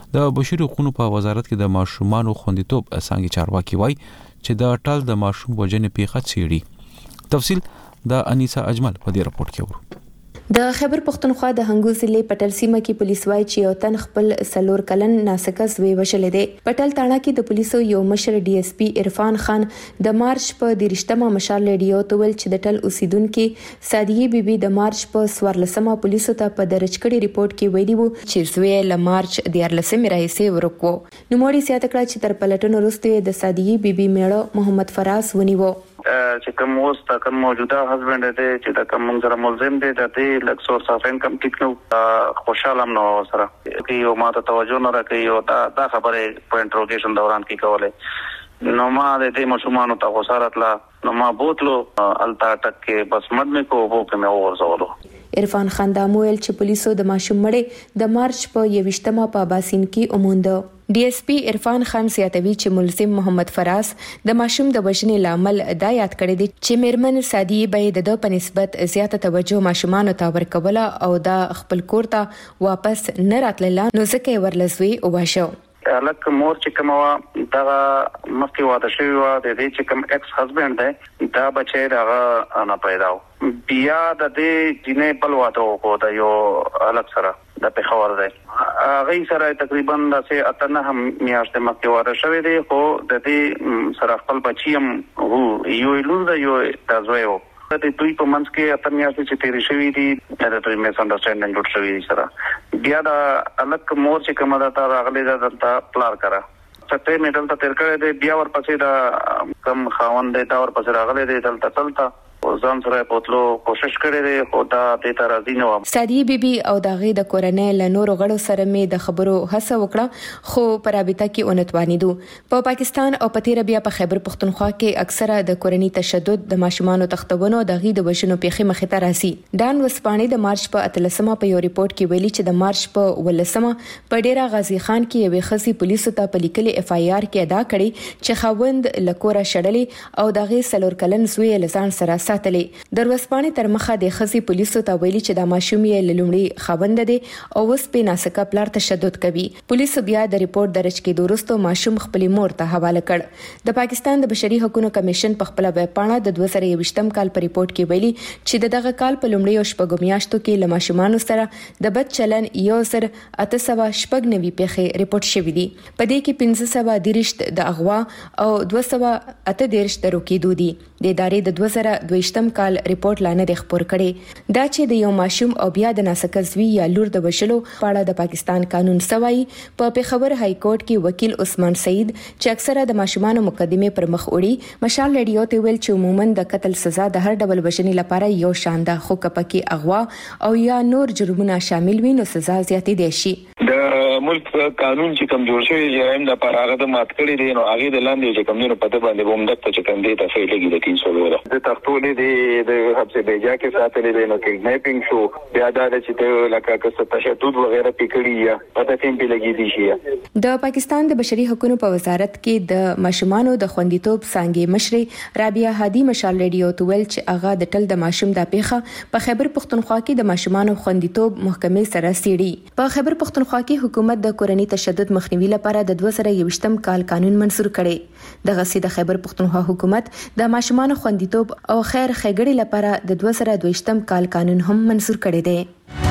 د بشري حقوقو په وزارت کې د ماشومانو خوندیتوب څنګه چارواکي وای چې د ټال د ماشوم وجنې پیښه چیړي. تفصیل د انیسا اجمل په دې راپورټ کې ورو. د خیبر پختونخوا د هنګو ضلع پټل سیمه کې پولیس وايي چې یو تن خپل سلور کلن ناسکه زوی وشلې دی. پټل تاڼه کې د پولیسو یو مشر ډي اس پی عرفان خان د مارچ په دیرشتمه مشال ریډیو ته ویل چې د ټل اوسیدونکو سادیه بیبي د مارچ په سوارلسمه پولیسو ته په درج کړي ریپورت کې ویلي وو چې زوی له مارچ دیارلسمه راهیسې ورکو. نو موري سیاته کړه چې تر پلټنو وروسته د سادیه بیبي میړه محمد فراز ونیو. چې کوم اوس تا کوم موجوده هسبند دی چې دا کوم سره ملزم دی د دې لک سورس اف انکم ټیک نو خوشاله نو سره کې یو ماته توجه نه راکې او دا دا خبره په انټروګیشن دوران کې کوله نو ما د دې مشمانو ته غوسارتلا نو ما بوتلو التا ټک کې بس مد مې کو وو کې مې ورزولو. عرفان خان دا مویل چې پولیسو د ماشوم مړې د مارچ په یوشتمه په باسین کې اوموند. ډي اس پی عرفان خان سیاتوي چې ملزم محمد فراز د ماشوم د وژنې لامل دا یاد کړی دی چې میرمن سادي به د په نسبت زیاته توجه ماشومان ته ورکوله او دا خپل کور ته واپس نه راتلله نو ځکه ورلزوي او واښو. الک مور چې کومه دا مخکې واده شوی و د دې چې کوم ایکس هسبند دی دا بچی دغه نه پیدا بیا د دې جنې بل واده وکړو د یو الک سره د پیښور دی هغه سره تقریبا د سه اتنه هم میاشتې مخکې واده شوی دی خو د دې سره خپل بچی هم وو یو لور د یو تاسو د دوی په منځ کې اتم میاشتې چې تیرې شوې دي دا د میس انډرسټانډینګ جوړ شوی دی سره بیا د الک مور چې کومه دا راغلي دا دلته پلار کرا څه میډل ته تیر کړی دی بیا ورپسې دا کم خاوند دی دا ورپسې راغلی دی دلته تلته ځان سره پوتلو کوشش کړی دی خو دا د ترازی نه و. سادي بیبي او داغه د کورنۍ له نورو غړو سره مې د خبرو هڅه وکړه خو پر رابطه کې اونتوانیدو. په پاکستان او په تیر بیا په خیبر پختونخوا کې اکثره د کورنۍ تشدد د ماشومانو تختونو دغه د وشنو پیخي مخې ته راځي. ډان وسپانی د مارچ په اتلسمه په یو ریپورت کې ویلي چې د مارچ په ولسمه په ډیره غازی خان کې یو خصي پولیسو ته په لیکلي اف آی آر کې ادا کړي چې خاوند لکوره شړلې او دغه سلور کلن زوی لزان سره ساتلې. دروسپانی تر مخه د خزي پولیسو ته ویلي چې د ماشوم یې للمړي خاوند دي او اوس په ناسکه پلار تشدد کوي. پولیسو بیا د ریپورت درج کېدو وروسته ماشوم خپل مور ته حواله کړ. د پاکستان د بشري حقوقو کمیشن په خپل ویب پاڼه د دوه زره یوویشتم کال په ریپورت کې ویلي چې دغه کال په لومړي او شپږم میاشتو کې له ماشومانو سره د بد چلن یو زر اته سوه شپږ نوي پیښې ریپورت شوې دي. په دې کې پنځه سوه دیرشت د اغوا او دوه سوه اته دیرشت د روکېدو دي. د ادارې د دوه زره دویشتم کال ریپورت لاندې د خبر کړي دا چې د یو ماشوم او بیا د ناسکه زوی یا لور د وشلو په اړه د پاکستان قانون سوای په پیښور های کورټ کې وکیل عثمان سعید چې اکثره د ماشومانو مقدمه پر مخ وړي مشال ریډیو ته ویل چې عموما د قتل سزا د هر ډول وشنې لپاره یو شان ده خو کپکي اغوا او یا نور جرمونه شامل وي نو سزا زیاتې دي شي. د ملک قانون چې کوم جوړ شوی جرایم د لپاره هغه د مات کړی دی نو هغه د لاندې چې کوم نه پته باندې بوم دغه چې کوم دی ته فعلي د تین سو ورو د تختولې دی د حبس بیجا کې ساتلې دی نو کډنیپینګ شو بیا دا چې لکه که تشدد وغیرہ پکړی یا پته تیم په لګی دي شي. د پاکستان د بشري حقوقو په وزارت کې د ماشومانو د خوندیتوب څنګه مشر رابعه هادي مشال ریډیو ته ویل چې هغه د ټل د ماشوم د پیښه په خیبر پختونخوا کې د ماشومانو خوندیتوب محکمې سره سیړي. په خیبر پختونخوا کې حکومت د کورنۍ تشدد مخنیوي لپاره د دوه زره یوویشتم کال قانون منسور کړي. د غسي د خیبر پختونخوا حکومت د ماشومانو خوندیتوب او خیر ښېګړې لپاره د دوه زره دویشتم کال قانون هم منسور کړی دی.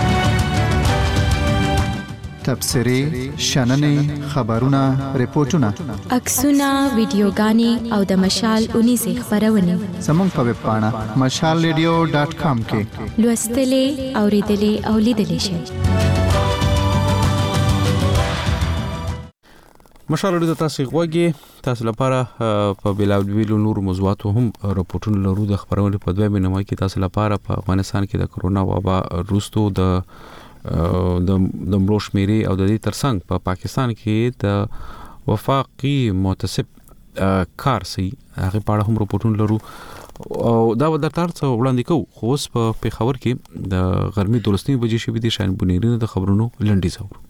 تبصري شننې خبرونه ریپورتونه عکسونه ویډیوګانې او د مشال اونیزه خبرونه زموږ په ویب پاڼه مشال ریډیو ډاټ کام کې لوستلې اوریدلې او لیدلې شئ. مشال ریډیو تاسو غوږی تاسو لپاره په بلاویلو نور موضوعاتو هم راپورټونه لرو. د خبرونې په دوه مینه کې تاسو لپاره په افغانستان کې د کرونا وبا وروسته د د د مروش میری او د دې ترڅنګ په پاکستان کې د وفاقي متصب کارسي هغه په اړه هم راپورټونه لرو او دا د ترڅ وړاندې کوو خو اوس په پیښور کې د غرمې دولسنی بجې شوې دي شاین بنیرین د خبرونو لنډیز اورو.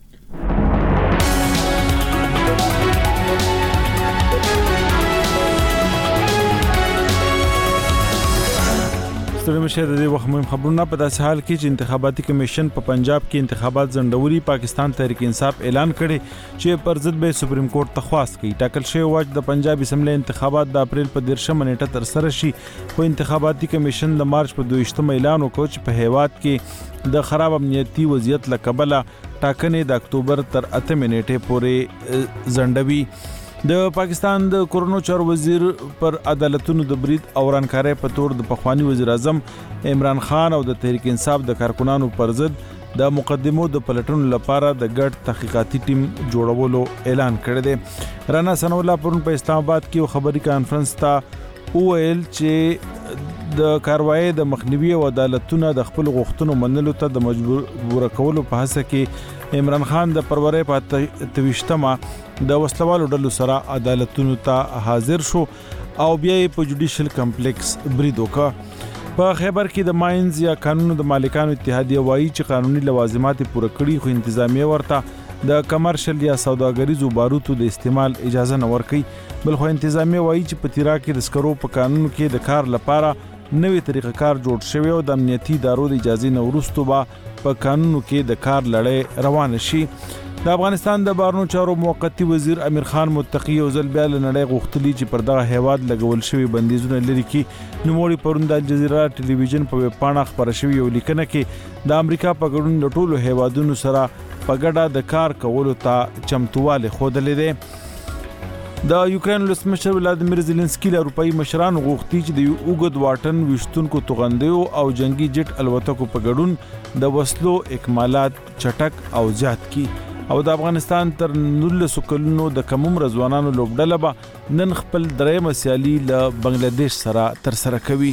ستړي مشه د دې وخت مهم خبرونه په داسې حال کې چې انتخاباتي کمیشن په پنجاب کې انتخابات ځنډوري پاکستان تحریک انصاف اعلان کړي چې پر ضد به سپریم کورټ ته خواست کوي. ټاکل شوی وخت د پنجاب اسمبلی انتخابات د اپریل په دیرشمه نیټه تر سره شي. په انتخاباتي کمیشن د مارچ په دویشتم اعلان وکړ چې په هیواد کې د خراب امنیتي وضعیت له کبله ټاکنې د اکتوبر تر اتمه نیټې پورې ځنډوي. د پاکستان د کورونو چارو وزیر پر عدالتونو د برید او رانکارۍ په تور د پخوانی وزیر اعظم عمران خان او د تحریک انصاف د کارکونانو پر ضد د مقدمو د پلټنو لپاره د ګډ تحقیقاتي ټیم جوړولو اعلان کړی دی. رانا ثناء الله پرون په اسلام آباد کې خبري کانفرنس ته وویل چې د کاروایی د مخنیوي او عدالتونو د خپل غوښتنو منلو ته د مجبور کولو په هڅه کې عمران خان د پرورې په تویشتمه د وسلوالو ډلو سره عدالتونو ته حاضر شو او بیا په جوډیشل کمپلیکس برید وکړ. په خیبر کې د ماینز یا قانونو د مالکانو اتحادیه وایي چې قانوني لوازمات پوره کړي خو انتظامیه ورته د کمرشل یا سوداګریزو باروتو د استعمال اجازه نه ورکړي. بل خو انتظامیه وایي چې په تیرا کې د سکرو په قانون کې د کار لپاره نوې طریقه کار جوړ شوی او د امنیتي ادارو د اجازه نه وروسته به په قانونو کې د کار لړۍ روان شي. د افغانستان د بهرنیو چارو موقتی وزیر امیر خان متقی او ځل بیا له نړۍ غوښتلی چې پر دغه هیواد لګول شوی بندیزونه لري کې نوموړي پرون د الجزیره ټلویزیون په ویب پاڼه خبره شوی یو لیکنه کې د امریکا په ګډون د ټولو هیوادونو سره په ګډه د کار کولو ته چمتواله خوده لیدي. د یوکرين ولسمشر ولادیمیر زيلنسکي له اروپאי مشرانو غوښتي چې د یو اوږد واټن وشتونکو توغندیو او جنگي جټ الوتکو په ګډون د وسلو اکمالات چټک او زیات کی او د افغانستان تر نولس کلونو د کموم رضوانانو لوبډله به نن خپل درېمه سیالي له بنگلاديش سره تر سره کوي.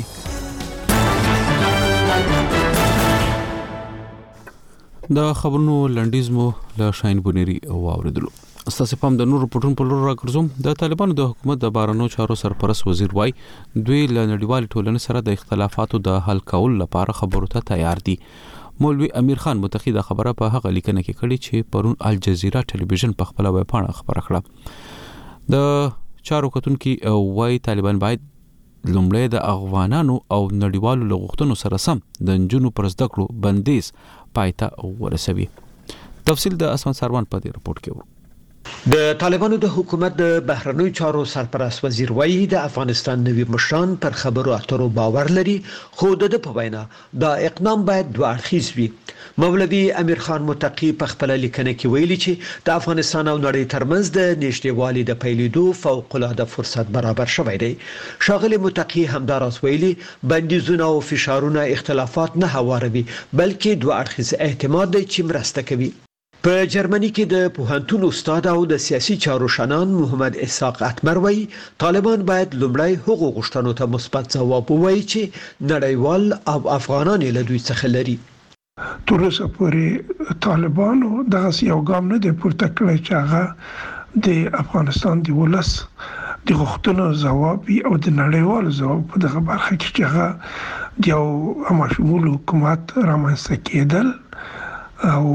د خبرونو لنډیزمو له شاین بونيري واوریدلو. استاسو پام د نور رپورټونو په لور راګرځوم. د طالبانو د حکومت د بهرنیو چارو سرپرست وزیر وای دوی له نړیوال ټولنې سره د اختلافاتو د حل کولو لپاره خبرو ته تیار دي. مولوی امیر خان متقی د خبره په هغه لیکنه کې کړي چې پرون الجزیره ټلویزیون په خپل ویب پاڼه خبره کړه. د چارو کتونکو وای طالبان باید لومړی د افغانانو او نړیوالو لغښتونو سره سم د جنونو پر زده کړو بندیز پایته ورسوي. تفصیل د اسمان سروان په دې رپورت کې و. د طالبانو د حکومت د بهرنیو چارو سرپرست وزیر وایي د افغانستان نوي مشران پر خبرو اترو باور لري خو د په وینا دا اقدام باید دوه اړخیز وي. مولوی امیر خان متقی په خپل لیکنه کې ویلي چې د افغانستان او نړۍ ترمنځ د نږدېوالي د پیلېدو فوق العاده فرصت برابر شوی دی. شاغلی متقی همداراز ویلي بندیزونه او فشارونه اختلافات نه هواروي بلکې دوه اړخیز اعتماد دی چې مرسته کوي. په جرمني کې د پوهنتون استاد او د سیاسي چارو شنان محمد اسحاق اتمر وایي طالبان باید لومړی حقوق غوښتنو ته مثبت ځواب ووایي چې نړیوال او افغانان له دوی څخه لري. تر اوسه پورې طالبانو دغه یو ګام نه دی پورته کړی چې هغه د افغانستان د ولس د غوښتنو ځواب او د نړیوالو ځواب په دغه برخه کې چې هغه د یو همشمول حکومت رامنځته کېدل او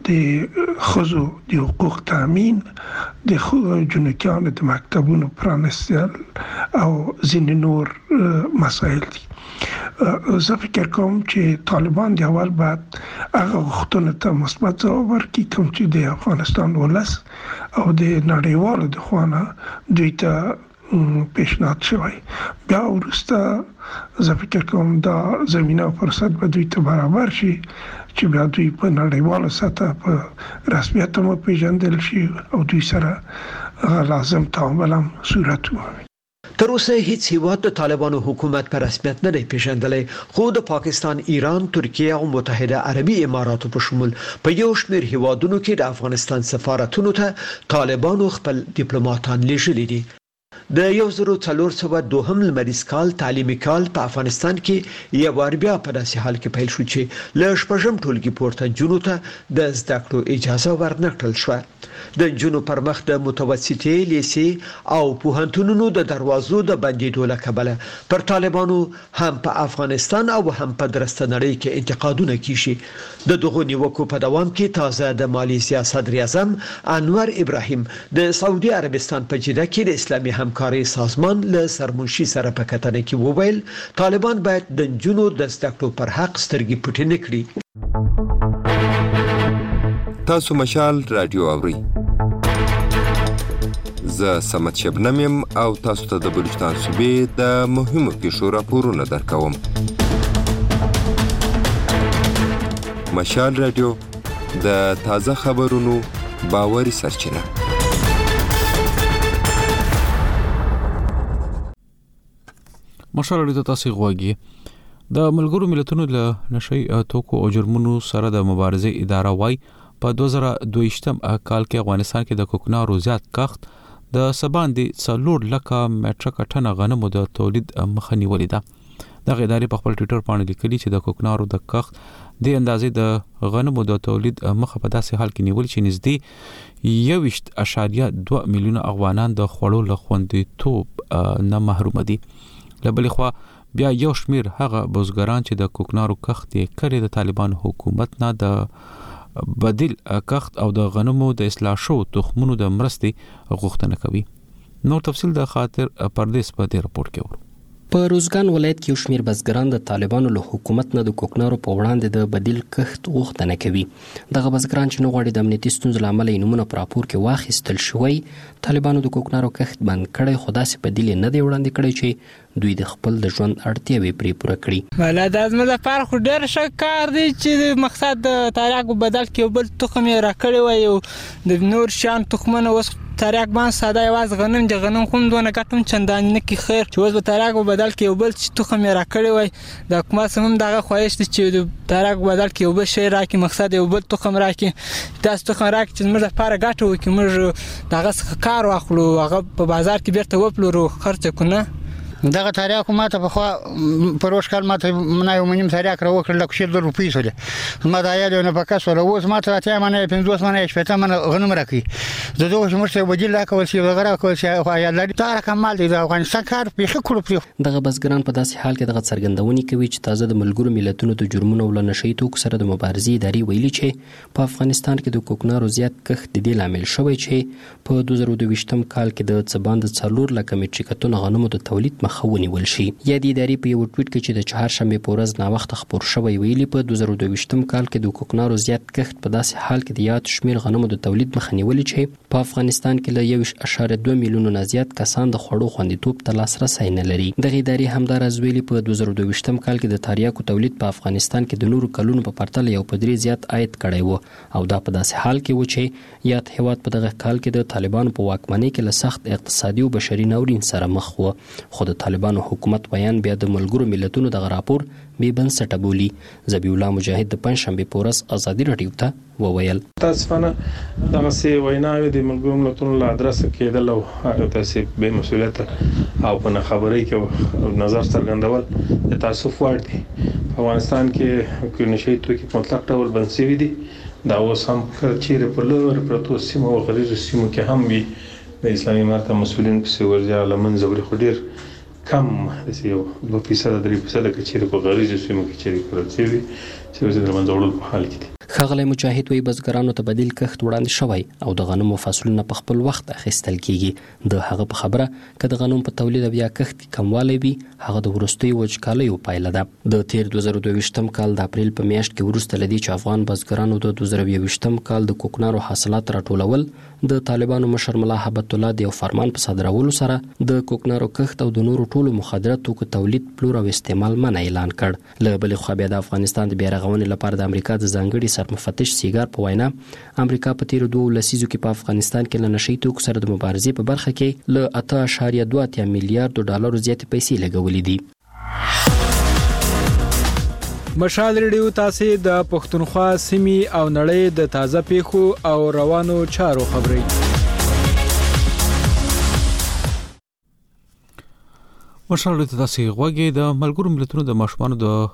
د خزو د حقوق تامین د جنکیانو د مکتبونو پرانستل او ځینې نور مسایل دي. زه فکر کوم چې طالبان د اول بعد هغه غوښتنو ته مثبت ځواب ورکړي کوم چې د افغانستان ولس او د نړیوالو د خوانه دوی ته پیشنهاد شوی. بیا وروسته زه فکر کوم دا زمینه او فرصت به دوی ته برابر شي چې بیا دوی په نړیواله سطح په رسمیت هم پیژندل شي او دوی سره لازم تعامل هم صورت ومومي. تر اوسه هیڅ هیواد د طالبانو حکومت په رسمیت نه دی پیژندلی خو د پاکستان، ایران، ترکیه او متحده عربي اماراتو په شمول په یو شمېر هیوادونو کې د افغانستان سفارتونو ته طالبانو خپل ډیپلوماټان لیږلي دي. د یو زرو څلور سوه دوهم لمریز کال تعلیمي کال په افغانستان کې یو وار بیا په داسې حال کې پیل شو چې له شپږم ټولګي پورته جنونو ته د زده کړو اجازه ورنکړل شوه. د جنو پر مخ د متوسطې لیسې او پوهنتونونو د دروازو د بندیدو له کبله پر طالبانو هم په افغانستان او هم په درسته نړۍ کې انتقادونه کیږي د دغه نیوکو په دوام کې تازه د مالیزیا صدر اعظم انور ابراهیم د سعودي عربستان په جده کې د اسلامي همکاري سازمان له سرمنشي سره په کتنه کې وویل طالبان باید د جنو د زدکړو پر حق سترګې پټې نه کړي. تاسو مشال رادیو اورئ. زه سمت شبنم یم او تاسو ته د بلوچستان صوبې د مهمو پیښو راپورونه درکوم. مشال رادیو د تازه خبرونو باوري سرچینه. مشال رادیو تاسو غواګي د ملګرو ملتونو له نشي توکو او جرمونو سره د مبارزې اداره وای په دوه زره دوه کال کې افغانستان کې د کوکنارو زیات کښت د سباندې څلور لکه مټریک ټنه غنمو د تولید مخه نیولې ده. د ادارې په خپل ټوئیټر باندې لیکلي چې د کوکنارو د کښت د اندازې د غنمو د تولید مخه په داسې حال کې نیول چې نږدې یوویشت اعشاریه دوه میلیونه افغانان د خوړو له خوندیتوب نه محروم دي. له بلې خوا بیا یو شمیر هغه بزګران چې د کوکنارو کښت یې کړی د طالبان حکومت نه د بدیل کښت او د غنمو د اصلاح شو تخمونو د مرستې غوښتنه کوي. نور تفصیل د خاطر پردیس په دې راپور کې ورو. په روزګان ولایت کې یو شمیر بزګران د طالبانو له حکومت نه د کوکنارو په وړاندې د بدیل کښت غوښتنه کوي. دغه بزګران چې نه غواړي د امنیتي ستونزو له امله یې نومونه په راپور کې واخیستل شوی، طالبانو د کوکنارو کښت بند کړی، خو داسې بدیل نه دی وړاندې کړی چې دوی د خپل د ژوند اړتیاوې پرې پوره کړي. بله دا زما لپاره خو ډېر ښه کار دی چې مقصد د تریاک په بدل کې یو بل تخم یې راکړی وی او د نور شیان تخمونه اوس تریاک باندې ساده یوازې غنم د غنم خو هم دونه ګټه هم چندانې نه کوي خیر چې اوس به تریاک په بدل کې یو بل تخم یې راکړی وی. د حکومت هم دغه خواهش دی چې د تریاک په بدل کې یو بل شی راکړي، مقصد یو بل تخم راکړي، داسې تخم راکړي چې زموږ لپاره ګټه وکړي، موږ د هغه څخه کار واخلو، هغه په بازار کې بیرته وپلورو، خرڅ کړو. نه دغه تریاک ماته په خوا پروش کال ماته نه یو منیم تریاک را وکړل لکه شل روپۍ سره ما دا یاله نه پکاس ولا اوس ماته راته منه پنځوس منه شپته منه غنم راکې زه دوه شمر څه بدیل راکول شي وغیرہ کول شي خو یا لري تار کمال دی د افغانستان کار په خکړو پرې. دغه بزګران په داسې حال کې دغه څرګندونې کوي چې تازه د ملګرو ملتونو د جرمونو ول نشي توک سره د مبارزې ادارې ویلي چې په افغانستان کې د کوکنارو زیات کښت د دې لامل شوی چې په دوه زره دوه کال کې د څباند څلور لکه مټریک ټن غنمو د تولید مخه ونیول شي. یا د ادارې په یو ټویټ کې چې د چهارشنبه په ورځ ناوخته خبر شوی ویلي په دوه زره دوه کال کې د کوکنارو زیات کښت په داسې حال کې د یاد شمیر غنمو د تولید مخه نیولې چې په افغانستان کې له یو اعشاریه دوه میلیونه نه زیات کسان د خوړو خوندیتوب ته لاسرسی نه لري. دغه ادارې همداراز ویلي په دوه زره دوه کال کې د تریاکو تولید په افغانستان کې د نورو کلونو په پرتله یو په درې زیات عاید کړی و او دا په داسې حال کې و چې یاد هیواد په دغه کال کې د طالبانو په واکمنۍ کې له سخت اقتصادي او بشري ناورین سره مخ و. خو د طالبانو حکومت بیان بیا د ملګرو ملتونو د راپور بې بنسټه بولي. ذبیح الله مجاهد د پنځشنبه په ورځ ازادي راډیو ته وویل تاسفانه دغه سي ویناوي د ملګرو ملتونو له ادرس کېدل او تاسو به مسولیت او په خبري کې نظر څرګندول د تاسف وړ دي. په افغانستان کې کوم نشي توکي په مطلق ډول بنسوي دي دا اوس هم چیرې په لور پروتو سیمو او غریزو سیمو کې هم وي د اسلامي امارت مسؤلین په سیورځه لمن زوري خډیر کم د یو دوه فیصد درې فیصد کې چیرې په غریزو سیمو کې چیرې کړل شي چې د لمن زورل په حال کې دي. ښاغلی مجاهد وی بزګرانو ته بدیل کښت وړاندې شوی او د غنمو فصلونه په خپل وخت اخیستل کیږي. د هغه په خبره که د غنمو په تولید بیا کښت کموالی وي هغه د وروستیو وچکالیو پایله ده. د تیر دوه زره دوه کال د اپریل په میاشت کې وروسته لدی چې افغان بزګرانو د دوه زره یوویشتم کال د کوکنارو حاصلات راټولول د طالبانو مشر ملا حبت الله د فرمان په صادرولو سره د کوکنارو کښت او د نورو ټولو مخدره توکو تولید پلور او استعمال منع اعلان کړ. له بلې خوا بیا د افغانستان د بیارغونې لپاره د امریکا د ځانګړي سرمفتش سیګار په وینا امریکا په تیر دوه لسیزو کې په افغانستان کې له نشي توکو سره د مبارزې په برخه کې له اته اعشاریه دوه میلیارډ ډالر زیاتې پیسې لګولې دي. مشال ریډیو تاسو د پښتونخوا سیمې او نړۍ د تازه پیښو او روانو چارو خبري مشال ریډیو تاسو غوږی د ملګرو ملتونو د ماشومانو د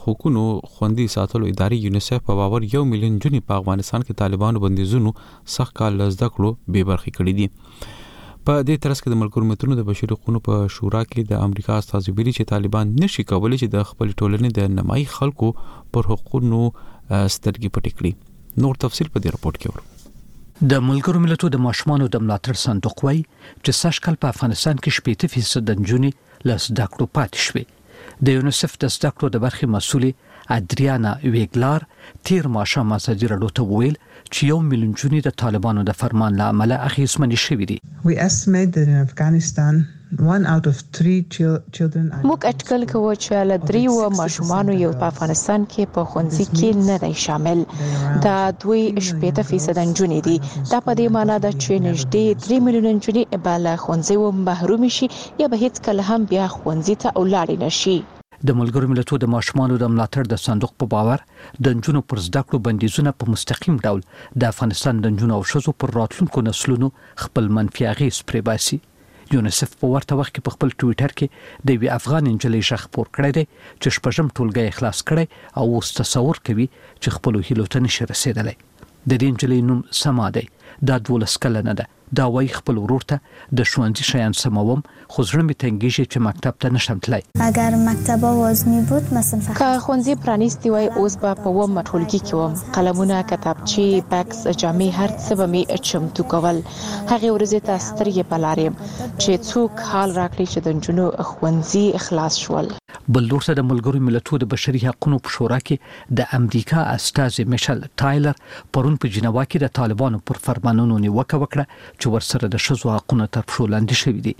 حقوقو خوندي ساتلو ادارې یونیسف په باور یو میلیون جنې په افغانستان کې طالبانو بندیزونو سخت کال زده کړو به برخې کړې دي. په دې ترڅ کې د ملګرو ملتونو د بشري حقوقو په شورا کې د امریکا استازي ویلي چې طالبان نشي کولای چې د خپل ټولنې د نمایي خلکو پر حقوقو سترګې پټې کړي. نور تفصیل په دې رپورت کې ورو. د ملګرو ملتونو د ماشومانو د ملاتړ صندوق وايي چې سږ کال په افغانستان کې شپږ فیصد د نجونې له زده کړو پاتې شوې. د یونیسف د زده کړو د برخې مسؤلې ادریانا ویګلار تیر ماښام ازادي راډیو ته وویل چې یو میلیون جنې د طالبانو د فرمان له امله اغېزمنې شوې دي. We estimate that in Afghanistan one out of three children موږ اټکل کوو چې له دریو ماشومانو یو په افغانستان کې په ښوونځي کې نه دی شامل. دا دوی شپږ فیصد نجونې دي. دا په دې معنی ده چې نږدې درې میلیونه نجونې به له ښوونځي محروم شي یا به هیڅ کله هم بیا ښوونځي ته ولاړې نشي. د ملګرو ملتونو د ماشومانو د ملاتړ د صندوق په باور د نجونو پر زده کړو بندیزونه په مستقیم ډول د افغانستان د نجونو او ښځو پر راتلونکو نسلونو خپل منفي اغېز پرې باسي. یونیسف په ورته وخت کې په خپل ټویټر کې د یوې افغان نجلۍ ژغ خپور کړی دی چې شپږم ټولګی خلاص کړی او اوس تصور کوي چې خپلو هیلو ته نشي رسېدلی. د دې نجلۍ نوم سما دی. دا دولس کلنه ده. دا وایي خپل ورور ته د ښوونځي شیان سموم خو زړه مې تنګېږي چې مکتب ته نشم تللی. اگر مکتب آواز می بود مثلا که ښوونځي پرانیستی وای اوس به په اووم ټولګي کې وم. قلمونه، کتابچې، بکس، جامې هر څه به مې چمتو کول. هغې ورځې ته سترګې په لار یم چې څوک حال راکړي چې د نجونو ښوونځي خلاص شول. بل لور ته د ملګرو ملتونو د بشري حقوقو په شورا کې د امریکا استازي میشل ټایلر پرون په جنیوا کې د طالبانو پر فرمانونو نیوکه وکړه چې ورسره د ښځو حقوقو تر پښو لاندې شوي دي.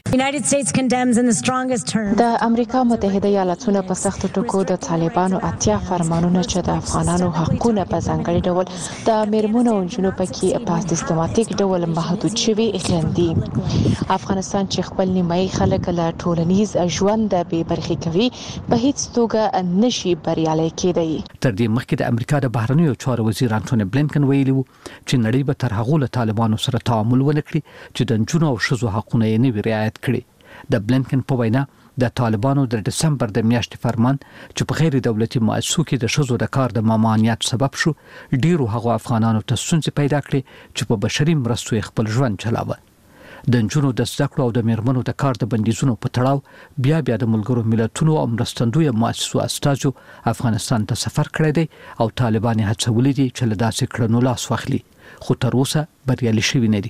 د امریکا متحده ایالاتونو په سختو ټکو د طالبانو اتیا فرمانونه چې د افغانانو حقوقونه په ځانګړي ډول د میرمنو او نجونو پکې په سیستماتیک ډول محدود شوي غندي. افغانستان چې خپل نیمایي خلک له ټولنیز ژوند بې برخې کوي په هیڅ توګه نشي بریالي کېدی. تر دې مخکې د امریکا د بهرنیو چارو وزیر انټونی بلینکن ویلي وو چې نړۍ به تر هغو له طالبانو سره تعامل ونه کړي چې د نجونو او ښځو حقونه یې نه وي رعایت کړي. د بلینکن په وینا د طالبانو د دسمبر د میاشتې فرمان چې په غیر دولتي مؤسسو کې د ښځو د کار د ممانعت سبب شو ډیرو هغو افغانانو ته ستونزې پیدا کړې چې په بشري مرستو یې خپل ژوند چلاوه. د نجونو د زده کړو او د میرمنو د کار د بندیزونو په تړاو بیا بیا د ملګرو ملتونو او مرستندویه مؤسسو استازو افغانستان ته سفر کړی دی او طالبان یې هڅولي دي چې له داسې کړنو لاس واخلي خو تر اوسه بریالي شوي نه دي.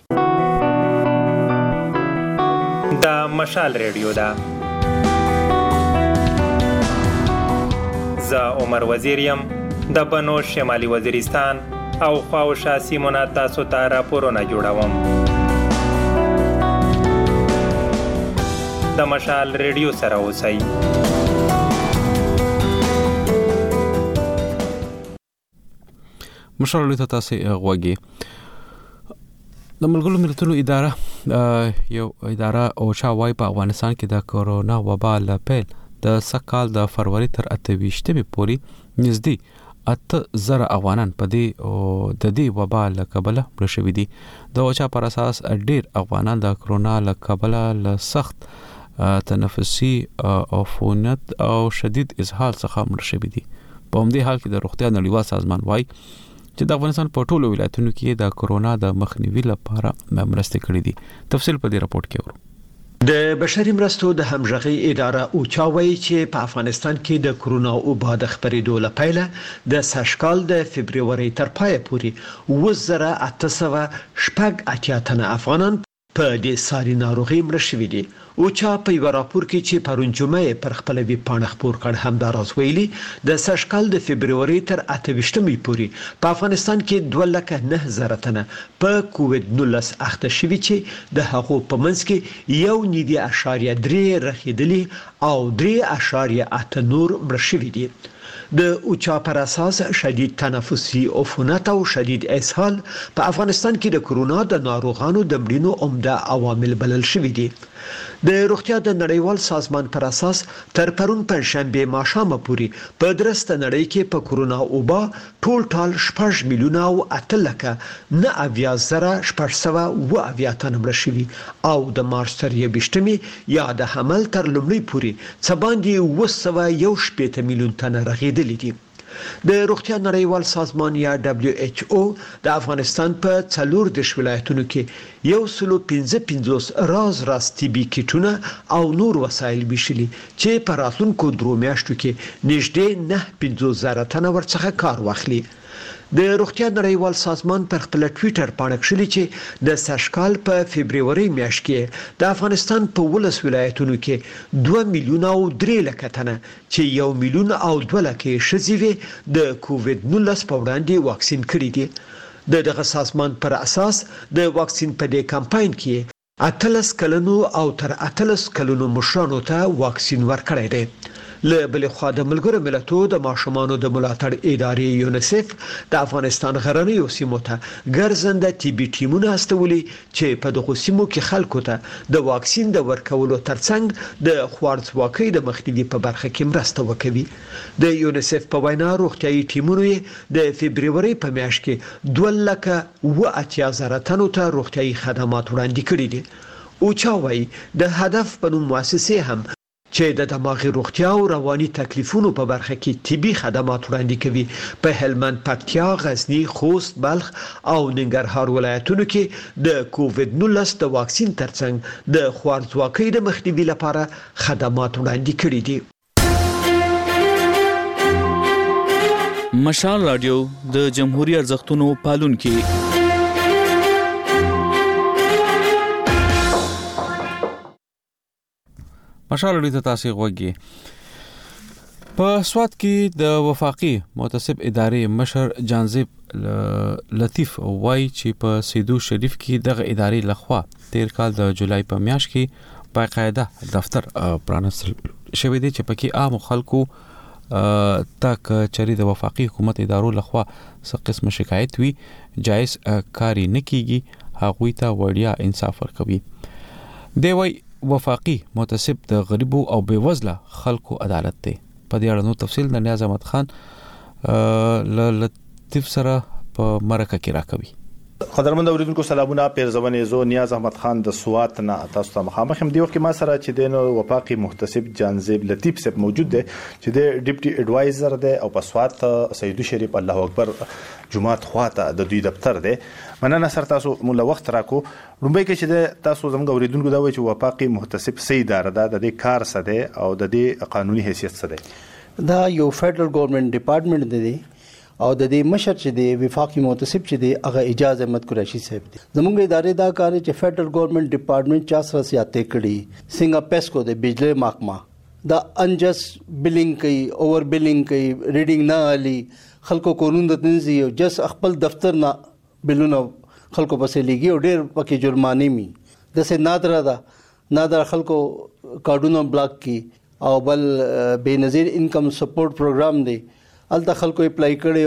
د مشال ریډیو ده. زه عمر وزیر یم د بنو شمالي وزیرستان او خواوشا سیمونه تاسو ته راپورونه جوړوم. د مشال ریډیو سره اوسئ. مشال ریډیو ته تاسو غوږی. د ملګرو ملتونو اداره یو اداره او چا وای په افغانستان کې د کورونا وبا له پیل د سکهال د فروری تر اته ویشتمې پورې نږدې اته زره افغانان په دې او د دې وبا له کبله مړه شوي دي. د اوچا پر اساس ډیر افغانان د کورونا له کبله له سخت تنفسي عفونت او شدید اسهال څخه مړه شوي دي. په همدې حال کې د روغتیا نړیوال سازمان وایي چې د افغانستان په ټولو ولایتونو کې د کورونا د مخنیوي لپاره مرستې کړې دي. تفصیل په دې راپورټ کې ورو. د بشري مرستو د همغږي اداره اوچا وایي چې په افغانستان کې د کورونا وبا د خپرېدو لپاره د ساشکال د فبرवरी تر پای پورې وزره اته سوه شپږ اتیا تنه افغانان په دې ساري ناروغي مړه شوي دي. اوچا په یو راپور کې چې پرون جمعه پر خپل ویب پاڼه خپور کړ همدا راز ویلي د ساشکال د فبرवरी تر اته ویشتمې پورې په افغانستان کې دوه لکه نه زره تنه په کووډ نولس اخته شوي چې د هغو په منځ کې یو نیدي اشاریه درې رخیدلی او درې اشاریه اته نور مړه شوي دي. د اوچا پر اساس شدید تنفسي عفونت او شدید اسهال په افغانستان کې د کورونا د ناروغانو د مړینو عمده عوامل بلل شوي دي. د روغتیا د نړیوال سازمان پر اساس تر پرون پنځشنبه ماښامه پورې په درسته نړۍ کې په کورونا وبا ټول ټال شپږ میلیونه او اته لکه نه اویا زره شپږ سوه اوه اویا تنه مړه شوي او د مارچ تر یویشتمې یا د حمل تر لومړۍ پورې څه باندې اوه سوه یو شپېته میلیون تنه رغېدلې دي. د روغتیا نړیوال سازمان یا دبليو ایچ او د افغانستان په څلور دیش ولایتونو کې یو سلو پنځه پنځوس راز راز ټي بي کیټونه او نور وسایل ویشلي چې په راتلونکو درو میاشتو کې نږدې نه پنځوس زره تنه ورڅخه کار واخلي. د روغتیا نړیوال سازمان پر خپل ټوئیټر باندې کړی چې د سشکال په فبرवरी میاشت کې د افغانستان په ولس ولایتونو کې دوه میلیونه او درې لک تنه چې یو میلیون او دوه لک شزیوي د کووډ نولس په وړاندې واکسین کړی دي. د دغه سازمان پر اساس د واکسین په دې کمپاین کې اتلس کلونو او تر اتلس کلونو مشرانو ته واکسین ورکړی دی. له بل خوا د ملګرو ملتونو د ماشومانو د ملاتړ ادارې یونیسف د افغانستان غرنیو سیمو ته ګرځنده ټي بي ټیمونه استولي چې په دغه سیمو کې خلکو ته د واکسین د ورکولو ترڅنګ د خوارځواکۍ د مخنیوي په برخه کې مرسته وکوي. د یونیسف په وینا روغتيایي ټیمونو د فبرवरी په میاشت کې دوه لک و اتیا زره تنو ته روغتيایي خدمات وړاندې کړي دي. او چا وایي د هدف په نوم مؤسسه هم چې د دماغي روغتیا او رواني تکلیفونو په برخه کې طبي خدمات وړاندې کوي په هلمند، پکتیا، غزنی، خوست، بلخ او ننګرهار ولایتونو کې د کووډ نولس د واکسین ترڅنګ د خوارځواکۍ د مخنیوي لپاره خدمات وړاندې کړي دي. مشال رادیو د جمهوریت ارزښتونو پالونکي مشال لري تاسو غوږی. په سواد کې د وفاقي متصب ادارې مشر جانزیب لطیف وای چې په سیدو شریف کې دغه ادارې لخوا تیر کال د جولای په میاشت کې باقاعده دفتر پرانستل شوی دی چې پکې عام خلکو تک چری د وفاقي حکومت ادارو لخوا څه قسم شکایت وی جایز کاری نه کیږي هغه ته وړیا انصاف ورکوي. دی وای وفاقي متصب د غریبو او بیوزله خلکو عدالت دی. په دې اړه نو تفصیل د نیاز احمد خان ل لطیف سره په مرکه کې راکوي. قدرمن اوریدونکو سلامونه، پیرزونه زو نیاز احمد خان د سوات نه تاسو ته مخامخ هم دی وخت ما سره چې د وفاقي محتسب جانزیب لطیف صاحب موجود دی چې د ډیپټي ایڈوایزر دی او په سوات سیدو شریف الله اکبر جمعات خواته د دوی دفتر دی. مننه سره تاسو مولا وخت راکو. لومبای کې چې تاسو زموږ اوریدونکو دا وایي چې وفاقي محتسب سي اداره ده د دې کار څه دی او د دې قانوني حیثیت څه دی؟ دا یو فدرل ګورنمنت ډپارټمنټ دی او د دې مشر چې دی وفاقي محتسب چې دی هغه اجازه احمد قریشي صاحب دی. زموږ ادارې دا کار چې فدرل ګورنمنت ډپارټمنټ چا سره سیاته کړي څنګه پیسکو د بجلی محکمه دا انجس بلینګ کوي، اوور بلینګ کوي، ریډینګ نه علي خلکو قانون د تنظیم او جس خپل دفتر نه بلونه خلکو پسې لګي او ډېر پکې جرمانه می د سه نادره ده نادر خلکو کارډونو بلاک کی او بل بے نظیر انکم سپورټ پروګرام دی الته خلکو اپلای کړي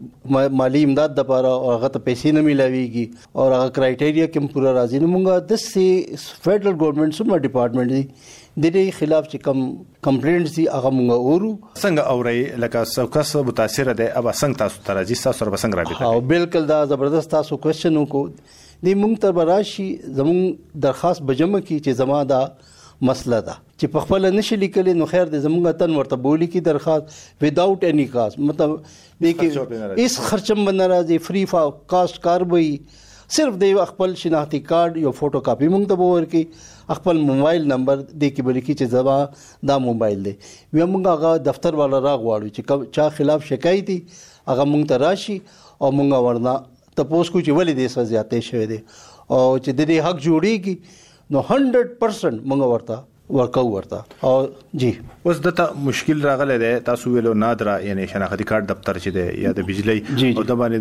او مالی امداد د لپاره او هغه ته پیسې نه ملایويږي او هغه کرایټیریا کوم پورا راځي نو موږ د سي فدرل ګورنمنت سم ډپارټمنټ دی د دې خلاف چې کم کمپلینټس دي هغه موږ اورو. څنګه اوري لکه څوکس متاثر ده ابا څنګه تاسو ته راځي تاسو سره څنګه رابطه؟ او بالکل دا زبردست تاسو کوېسچن وکړو د موږ تر براشي زموږ درخواست بجمع کی چې زما دا مسله ده چې په خپل نشي لیکل نو خیر دې زموږ تن ورته بولی کی درخواست وداوت اني کاست مطلب دې کې اس خرچم بن راځي فری فا کاست کاروي صرف د خپل شناختی کارت یو فوټو کاپی موږ ته ورکي خپل موبایل نمبر دې کې بلکی چې زما دا موبایل دی وی موږ هغه دفتر والا راغواړو چې چا خلاف شکایت دي هغه موږ ته راشي او موږ ورنه تاسو کو چې ولې دې سره زیاتې شوی دي او چې د دې حق جوړیږي نو هنډرډ پرسنټ موږ ورته ورکو ورته او جی اوس دته مشکل راغله ده تاسو ویلو نادره یعنی شناختی کارت دفتر چې ده یا د بجلی او د باندې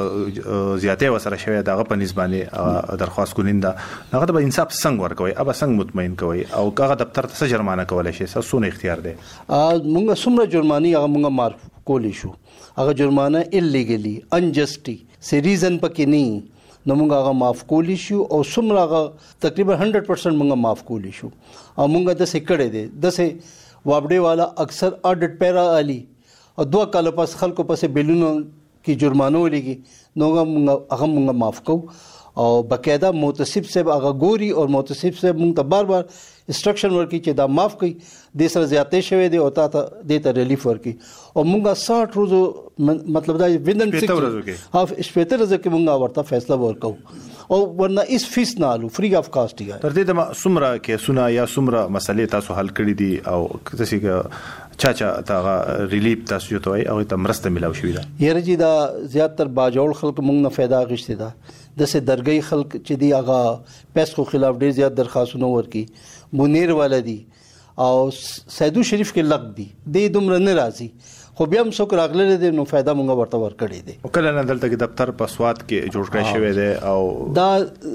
دا زیاتې وسره شوی دغه په نسبانه درخواست کولیندا هغه د انصاف څنګه ورکوي ابا څنګه مطمئن کوي او هغه دفتر ته جرمانه کولای شي سونه اختیار ده موږ څومره جرمانی هغه موږ معرف کولی شو هغه جرمانه الیګلی انجسټي سی ریزن پکې نه نو موږ هغه معاف کولی شو او څومره هغه تقریبا هنډرډ پرسنټ موږ معاف کولی شو او موږ د سکړې دي د سه وابډې والا اکثر اډټ پیرا علي او دوه کال پس خلکو پسې بلونو کې جرمانه ولګي نو موږ هغه موږ معاف کو او بقاعده متصف صاحب هغه ګوري او متصف صاحب موږ ته بار بار انسټرکشن ورکړي چې دا معاف کړي د سره زیاتې شوی دی او تا ته د ته ریلیف ورکړي او موږ ساठ ورځو مطلب دا ویندن شپږ ورځو کې هاف شپږ ورځو کې موږ ورته فیصله ورکو او ورنه اس فیس نه الو فری اف کاست دی تر دې د سمره کې سنا یا سمره مسلې تاسو حل کړی دي او تاسو کې چا چا تا ریلیف تاسو یو توي او ته مرسته ملاو شوې ده یره جی دا زیاتره باجوړ خلک موږ نه फायदा غشته ده د سه درګي خلک چې دی هغه پیسو خلاف ډیر زیات درخواستونه ورکي بونیر ولدي او سیدو شریف کې لګ دي د دومره ناراضي خو بیا هم څوک راغله دي نو फायदा مونږ ورته ورکړي دي او کله نه دلته کې دفتر په سواد کې جوړ کړی شوی دی او دا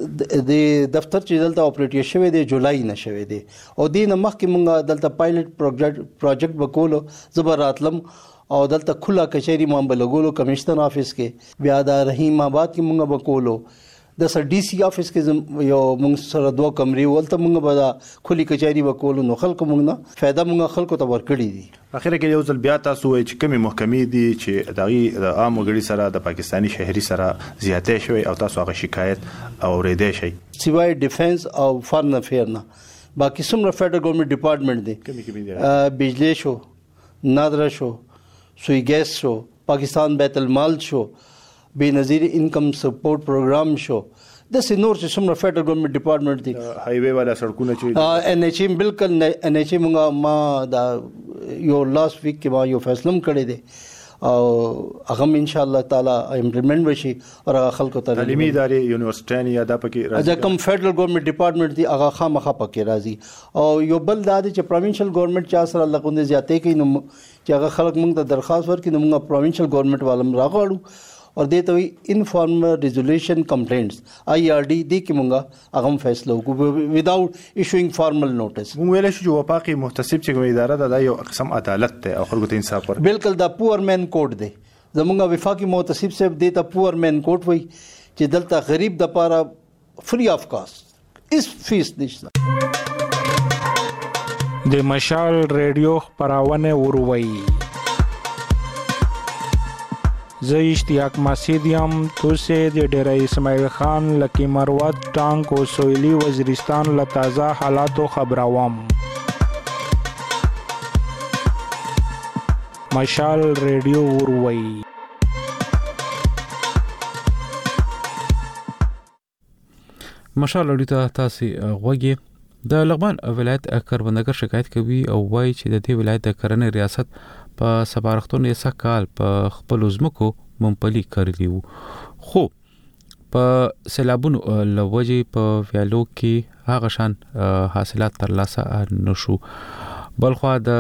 د دفتر چې دلته اپریټ شوی دی جولای نه شوی دی او دین مخکې مونږ دلته پایلټ پروجیکټ پروجیکټ وکولو زبراتلم او دلته کله کچېری مونږ بلګولو کمشنر افیس کې بیا د رحیم آباد کې مونږ وکولو د سر ډي سي افیس کې یو مونږ سره دوه کمرې ولته مونږ به دا کلی کچېری وکولو نو خلکو مونږ نه फायदा مونږ خلکو ته ورکړي دي اخر کې یو ځل بیا تاسو وایي چې کومې محکمې دي چې دغه د عام وګړي سره د پاکستانی شهري سره زیاتې شوی او تاسو هغه شکایت اورېدې شي سیوای ډیفنس او فارن افیر نه باقي څومره فدرل ګورنمنت ډپارټمنټ دي کومې کومې دي بجلی شو نادره شو سوی ګیس شو پاکستان بیت المال شو بنظیر انکم سپورټ پروګرام شو د سينور چې څومره فدرل ګورنمنت ډپارټمنټ دي هایوي والا سړکونه چې ان ایچ ایم بالکل ان ایچ ایم ما دا یو لاست ویک کې ما یو فیصله کړی دی او هغه ان شاء الله تعالی امپلیمنٹ وشي او هغه خلکو ته تعلیمي ادارې یونیورسيټي یا د پکې راځي دا کوم فدرل ګورنمنت ډپارټمنټ دی هغه خامخا پکې راځي او یو بل دا چې پروینشل ګورنمنت چا سره لغونډه زیاتې کوي نو چې هغه خلک موږ ته درخواست ورکړي نو موږ پروینشل ګورنمنت والم راغړو اور دیته وی انفارمل ریزولوشن کمپلینټس آی آر ډي د کی مونږه هغه فیصله وکړو وداوت ایشوینګ فارمل نوټس مونږ ویل شو چې وفاقي محتسب چې کومه اداره ده دا یو قسم عدالت ته او خلکو ته انصاف ورکړي بالکل دا پور مین کوډ دی زمونږه وفاقي محتسب صاحب دیته پور مین کوډ وای چې دلته غریب د پاره فری اف کاست اس فیس نشته د مشال ریډیو خبرونه وروي زه اشتیاق مسیدیم توسه د ډیره اسماعیل خان لکی مروت ټانک او سویلی وزیرستان له تازه حالاتو خبروم مشال ریډیو وروي مشال ریډیو ته تاسو غوږی د لغمان ولایت کروندګر شکایت کوي او وایي چې د دې ولایت د کرنې ریاست په سپارښتنو یې سږ کال په خپل ځمکو ممپلي کړلی وو خو په سیلابونو لوجې په ویالو کې هغه شان حاصلات ترلاسه نشو بلخو د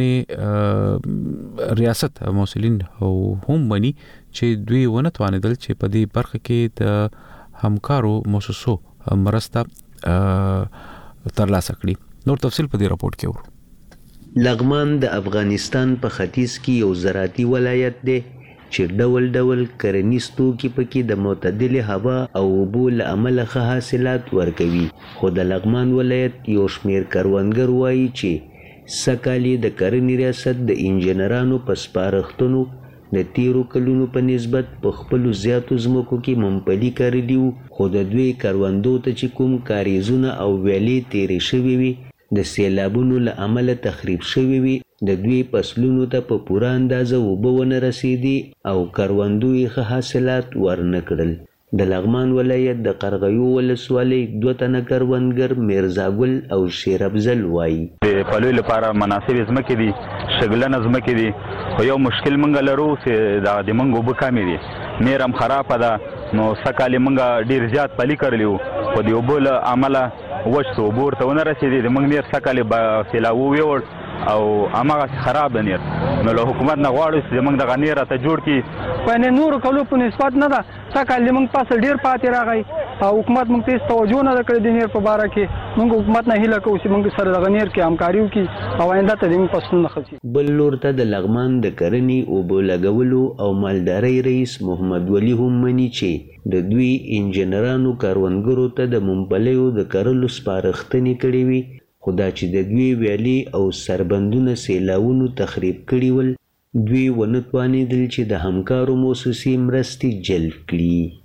کرنې ریاست مسولین هم مني چې دوی ونه توانیدل چې په دې برخه کې د همکارو مؤسسو مرسته ترلاسه کړي نور تفصیل په دې راپورټ کې ورو لغمان د افغانستان په ختیځ کې یو زراعتي ولایت دی چې ډول ډول کرنیز توکي پکې د معتدلې هوا او اوبو له امله ښه حاصلات ورکوي خو د لغمان ولایت یو شمېر کروندګر وایي چې سږ د کرنې ریاست د انجینرانو په سپارښتنو د تیرو کلونو په نسبت په خپلو زیاتو ځمکو کې ممپلي کرلي وو خو د دوی کروندو ته چې کوم کاریزونه او ویالې تیرې شوې وي د سیلابونو له امله تخریب شوي وي د دوی فصلونو ته په پوره اندازه اوبه ونه رسېدي او کروندو یې ښه حاصلات ورنه کړل د لغمان ولایت د قرغیو ولسوالۍ دوه تنه کروندګر میرزاګل او شیر افضل وایي د پلوي لپاره مناسب ځمکې دي شګلنه ځمکې دي خو یو مشکل موږ لرو چې د موږ اوبه کمې دي میر هم خرابه ده نو سږکال موږ ډېر زیات پلي کړلي وو خو د اوبو له امله وچ شو اوبو ورته ونه رسېدي د موږ نیر سږکال سیلاب وویوړ او هماغسې خراب ده نیر نو له حکومت نه غواړو چې زموږ دغه نیر راته جوړ کړي په نورو کلو په نسبت نه ده سږکال زموږ فصل ډېر پاتې راغی او حکومت موږ ته هېڅ توجه نه ده کړې د نیر په باره کې موږ حکومت نه هیله کوو چې موږ سره دغه نیر کې همکاري وکړي او آینده ته زموږ فصلونه ښه شي بل لور ته د لغمان د کرنې اوبو لګولو او مالدارۍ رئیس محمد ولی هم مني چې د دوی انجینرانو کروندګرو ته د ممپلیو د کرلو سپارښتنې کړې وي خو دا چې د دوی ویالې او سربندونه سیلاونو تخریب کړي ول دوی ونه توانېدل چې د همکارو موسسې مرستې جلب کړي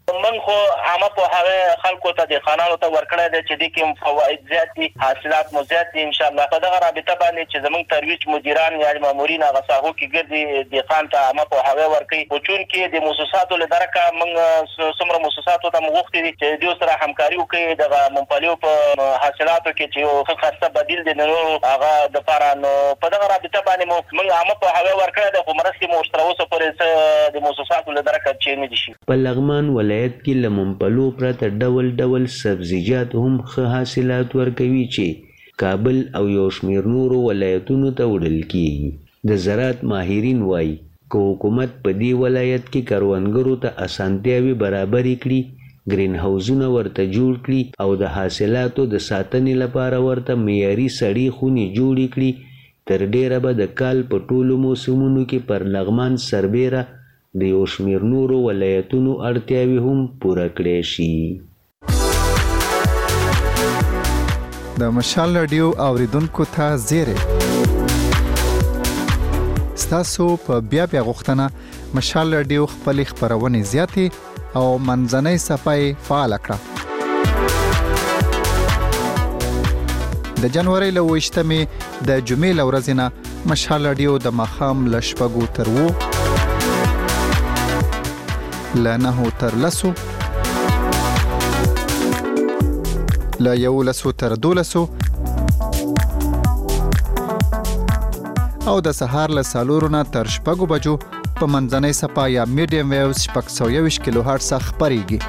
من خو عامه په هغه خلکو ته د خانانو ته ورکړی دی چې د کوم فواید زیات دي حاصلات مو زیات دي ان شاء الله په دغه رابطه باندې چې زموږ ترویج مدیران یا مامورین هغه ساحو کې ګرځي د خان ته عامه په هغه ورکړي او چون کې د مؤسساتو له درکه موږ څومره مؤسساتو ته مغوښتي دي چې دوی سره همکاري وکړي دغه مونپالیو په حاصلاتو کې چې یو ښه خاصه بدیل دی نو هغه د لپاره نو په دغه رابطه باندې موږ عامه په هغه ورکړی دی خو مرستې مو ورسره اوسه پورې د مؤسساتو له درکه چې نه دي شي. په لغمان ولایت کې له مونپلو پرته ډول ډول سبزیجات هم ښه حاصلات ورکوي چې کابل او یو شمېر نورو ولایتونو ته وړل کیږي. د زراعت ماهرین وایي که حکومت په دې ولایت کې کروندګرو ته اسانتیاوې برابرې کړي، ګرین هاوزونه ورته جوړ کړي او د حاصلاتو د ساتنې لپاره ورته معیاري سړې خونې جوړې کړي، تر ډیره به د کال په ټولو موسمونو کې پر لغمان سربیره د یو شمېر نورو ولایتونو اړتیاوې هم پوره کړی شي. د مشال رادیو اوریدونکو ته زیری ستاسو په بیا بیا غوښتنه مشال رادیو خپل خبرونه زیاتې او منځنۍ صفای فعال کړه. د جنوري له وشتمې د جمعې لورځ نه مشال رادیو د مخام لشپګو تر وو لانه تر لسو لا یو لسو تر دولسو او د سهار له سالورونه تر شپږو بجو په منځنۍ صفا یا میډیم ویوز شپږ سوه یوویشت کیلو هرټز خپرېږي.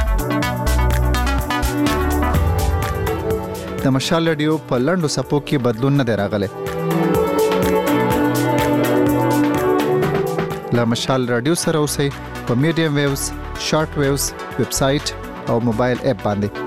د مشال رادیو په لنډو صفو کې بدلون نه دی راغلی. له مشال رادیو سره اوسئ په میډیم ویوز، شارټ ویوز، ویب سایټ او موبایل اپ باندې.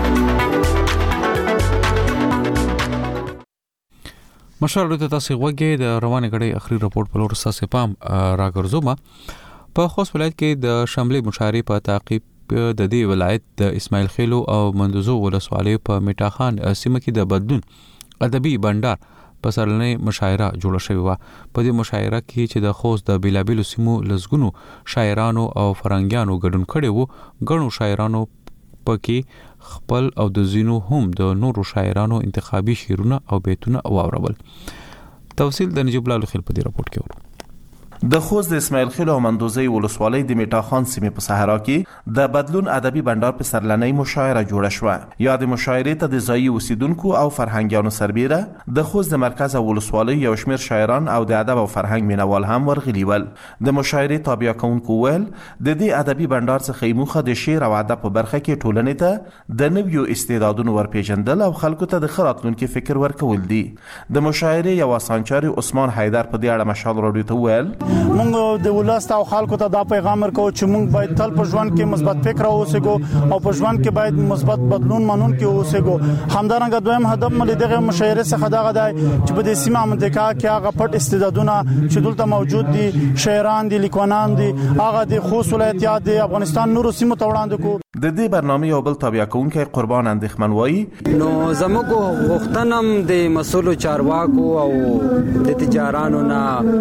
مشال رادیو ته تاسو غوږی د روانه غړي اخري رپورت په لور ساسې پام راګرځوم. په خوست ولایت کې د شملي مشارې په تعقیب د دې ولایت د اسماعیل خیلو او مندوزو ولسوالۍ په میټاخان سیمه کې د بدلون ادبي بندر په سرلنۍ مشاعره جوړه شوې وه. په دې مشاعره کې چې د خوست د بیلابیلو سیمو لزګونو شاعرانو او فرنګیانو ګډون کړي وو، ګڼو شاعرانو پکې خپل او د زینو هم د نورو شاعرانو انتخابي شعرونه او بیتونه واورول. تفصیل د نجیب الله خیل په دې راپورټ کې ورو. د خوست د اسماعیل خیل او مندوزی ولسوالۍ د میټاخان سیمې په صحرا کې د بدلون ادبي بندر په سرلنۍ مشاعره جوړه شوه. یا د مشاعرې ته د ځایي اوسیدونکو او فرهنګیانو سربیره د خوست د مرکز او ولسوالۍ یو شمېر شاعران او د ادب او فرهنګ مینوال هم ورغلي ول. د مشاعرې تابع کوونکو ویل د دې ادبي بندر څخه موخه د شعر او ادب په برخه کې ټولنې ته د نویو استعدادونو ورپېژندل او خلکو ته د ښه راتلونکي فکر ورکول دي. د مشاعرې یو اسانچاري عثمان حیدر په دې اړه مشال رادیو ته ویل مونږ د ولست او خلکو ته دا پیغام ورکو چې مونږ باید تل په ژوند کې مثبت فکر اوسېږو او په ژوند کې باید مثبت بدلون منونکي اوسېږو. همدارنګه دویم هدف مې دغه مشاعره څخه دغه دی چې په دې سیمه منطقه کې هغه پټ استعدادونه چې دلته موجود دي، شاعران دي، لیکوالان دي، هغه د خوست ولایت یا د افغانستان نورو سیمو ته وړاندې کو. د دې برنامه یو بل تابع کوونکی قربان اندېښمن وایي نو زموږ غوښتنم د مسولو چارواکو او د تجارانو نه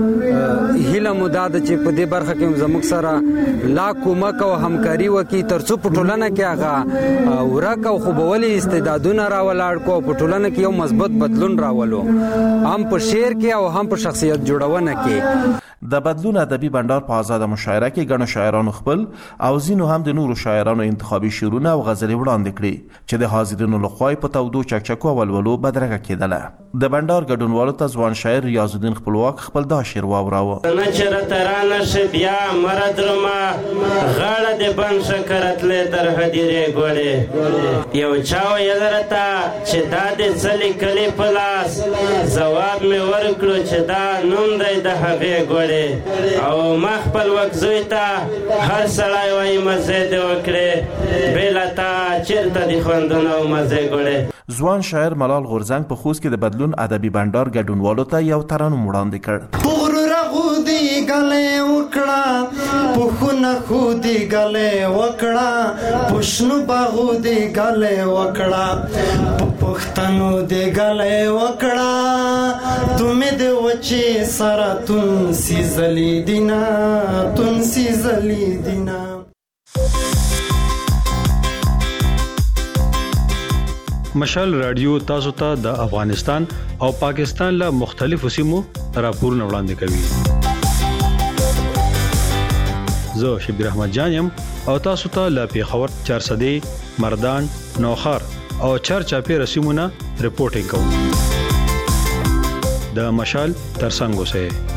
هیله مو دا ده چې په دې برخه کې زموږ سره لا کومک او همکاري وکړي ترڅو په ټولنه کې هغه ورک او خوبولي استعدادونه راولاړ کو، په ټولنه کې یو مثبت بدلون راولو، هم په شعر کې او هم په شخصیت جوړونه کې. د بدلون ادبي بندر په آزاده مشاعره کې ګڼو شاعرانو خپل او ځینو هم د نورو شاعرانو انتخابي شعرونه او غزلې وړاندې کړي چې د حاضرینو لخوا په تودو چکچکو او ولولو بدرګه کېدله. د بندر ګډونوالو ته ځوان شاعر ریاض الدین خپلواک خپل دا شعر واوراوه. نه چرته رانه شي بیا مرد رما غاړه د بن شکرتلې تر هدیرې ګوړې یو چا ویل راته چې دا د څلي کلی په لاس ځواب مې ورکړو چې دا نوم دی د هغې ګوړې او ما خپل وکزوی ته هر سړی وایي مزې دې وکړې بېله تا چېرته دي خوندونه او مزې ګوړې. ځوان شاعر ملال غورزنګ په خوست کې د بدلون ادبي بندر ګډونوالو ته یو ترانه وړاندې کړ. پغرو رغودي غلې وکړه پخونه خودي غلې وکړه پښنو باغودي غلې وکړه پښتنو دې غلې وکړه تمه دې وچی سره تون سی زلی دینا تون سی زلی دینا. مشال رادیو تاسو ته د افغانستان او پاکستان له مختلفو سیمو راپورونه وړاندې کوي. زه شبیر احمد جانم او تاسو ته له پیښور، چارسدې، مردان، نوخار او چارچاپیر سیمونه رپورټینګ کوم. د مشال ترڅنګ اوسئ.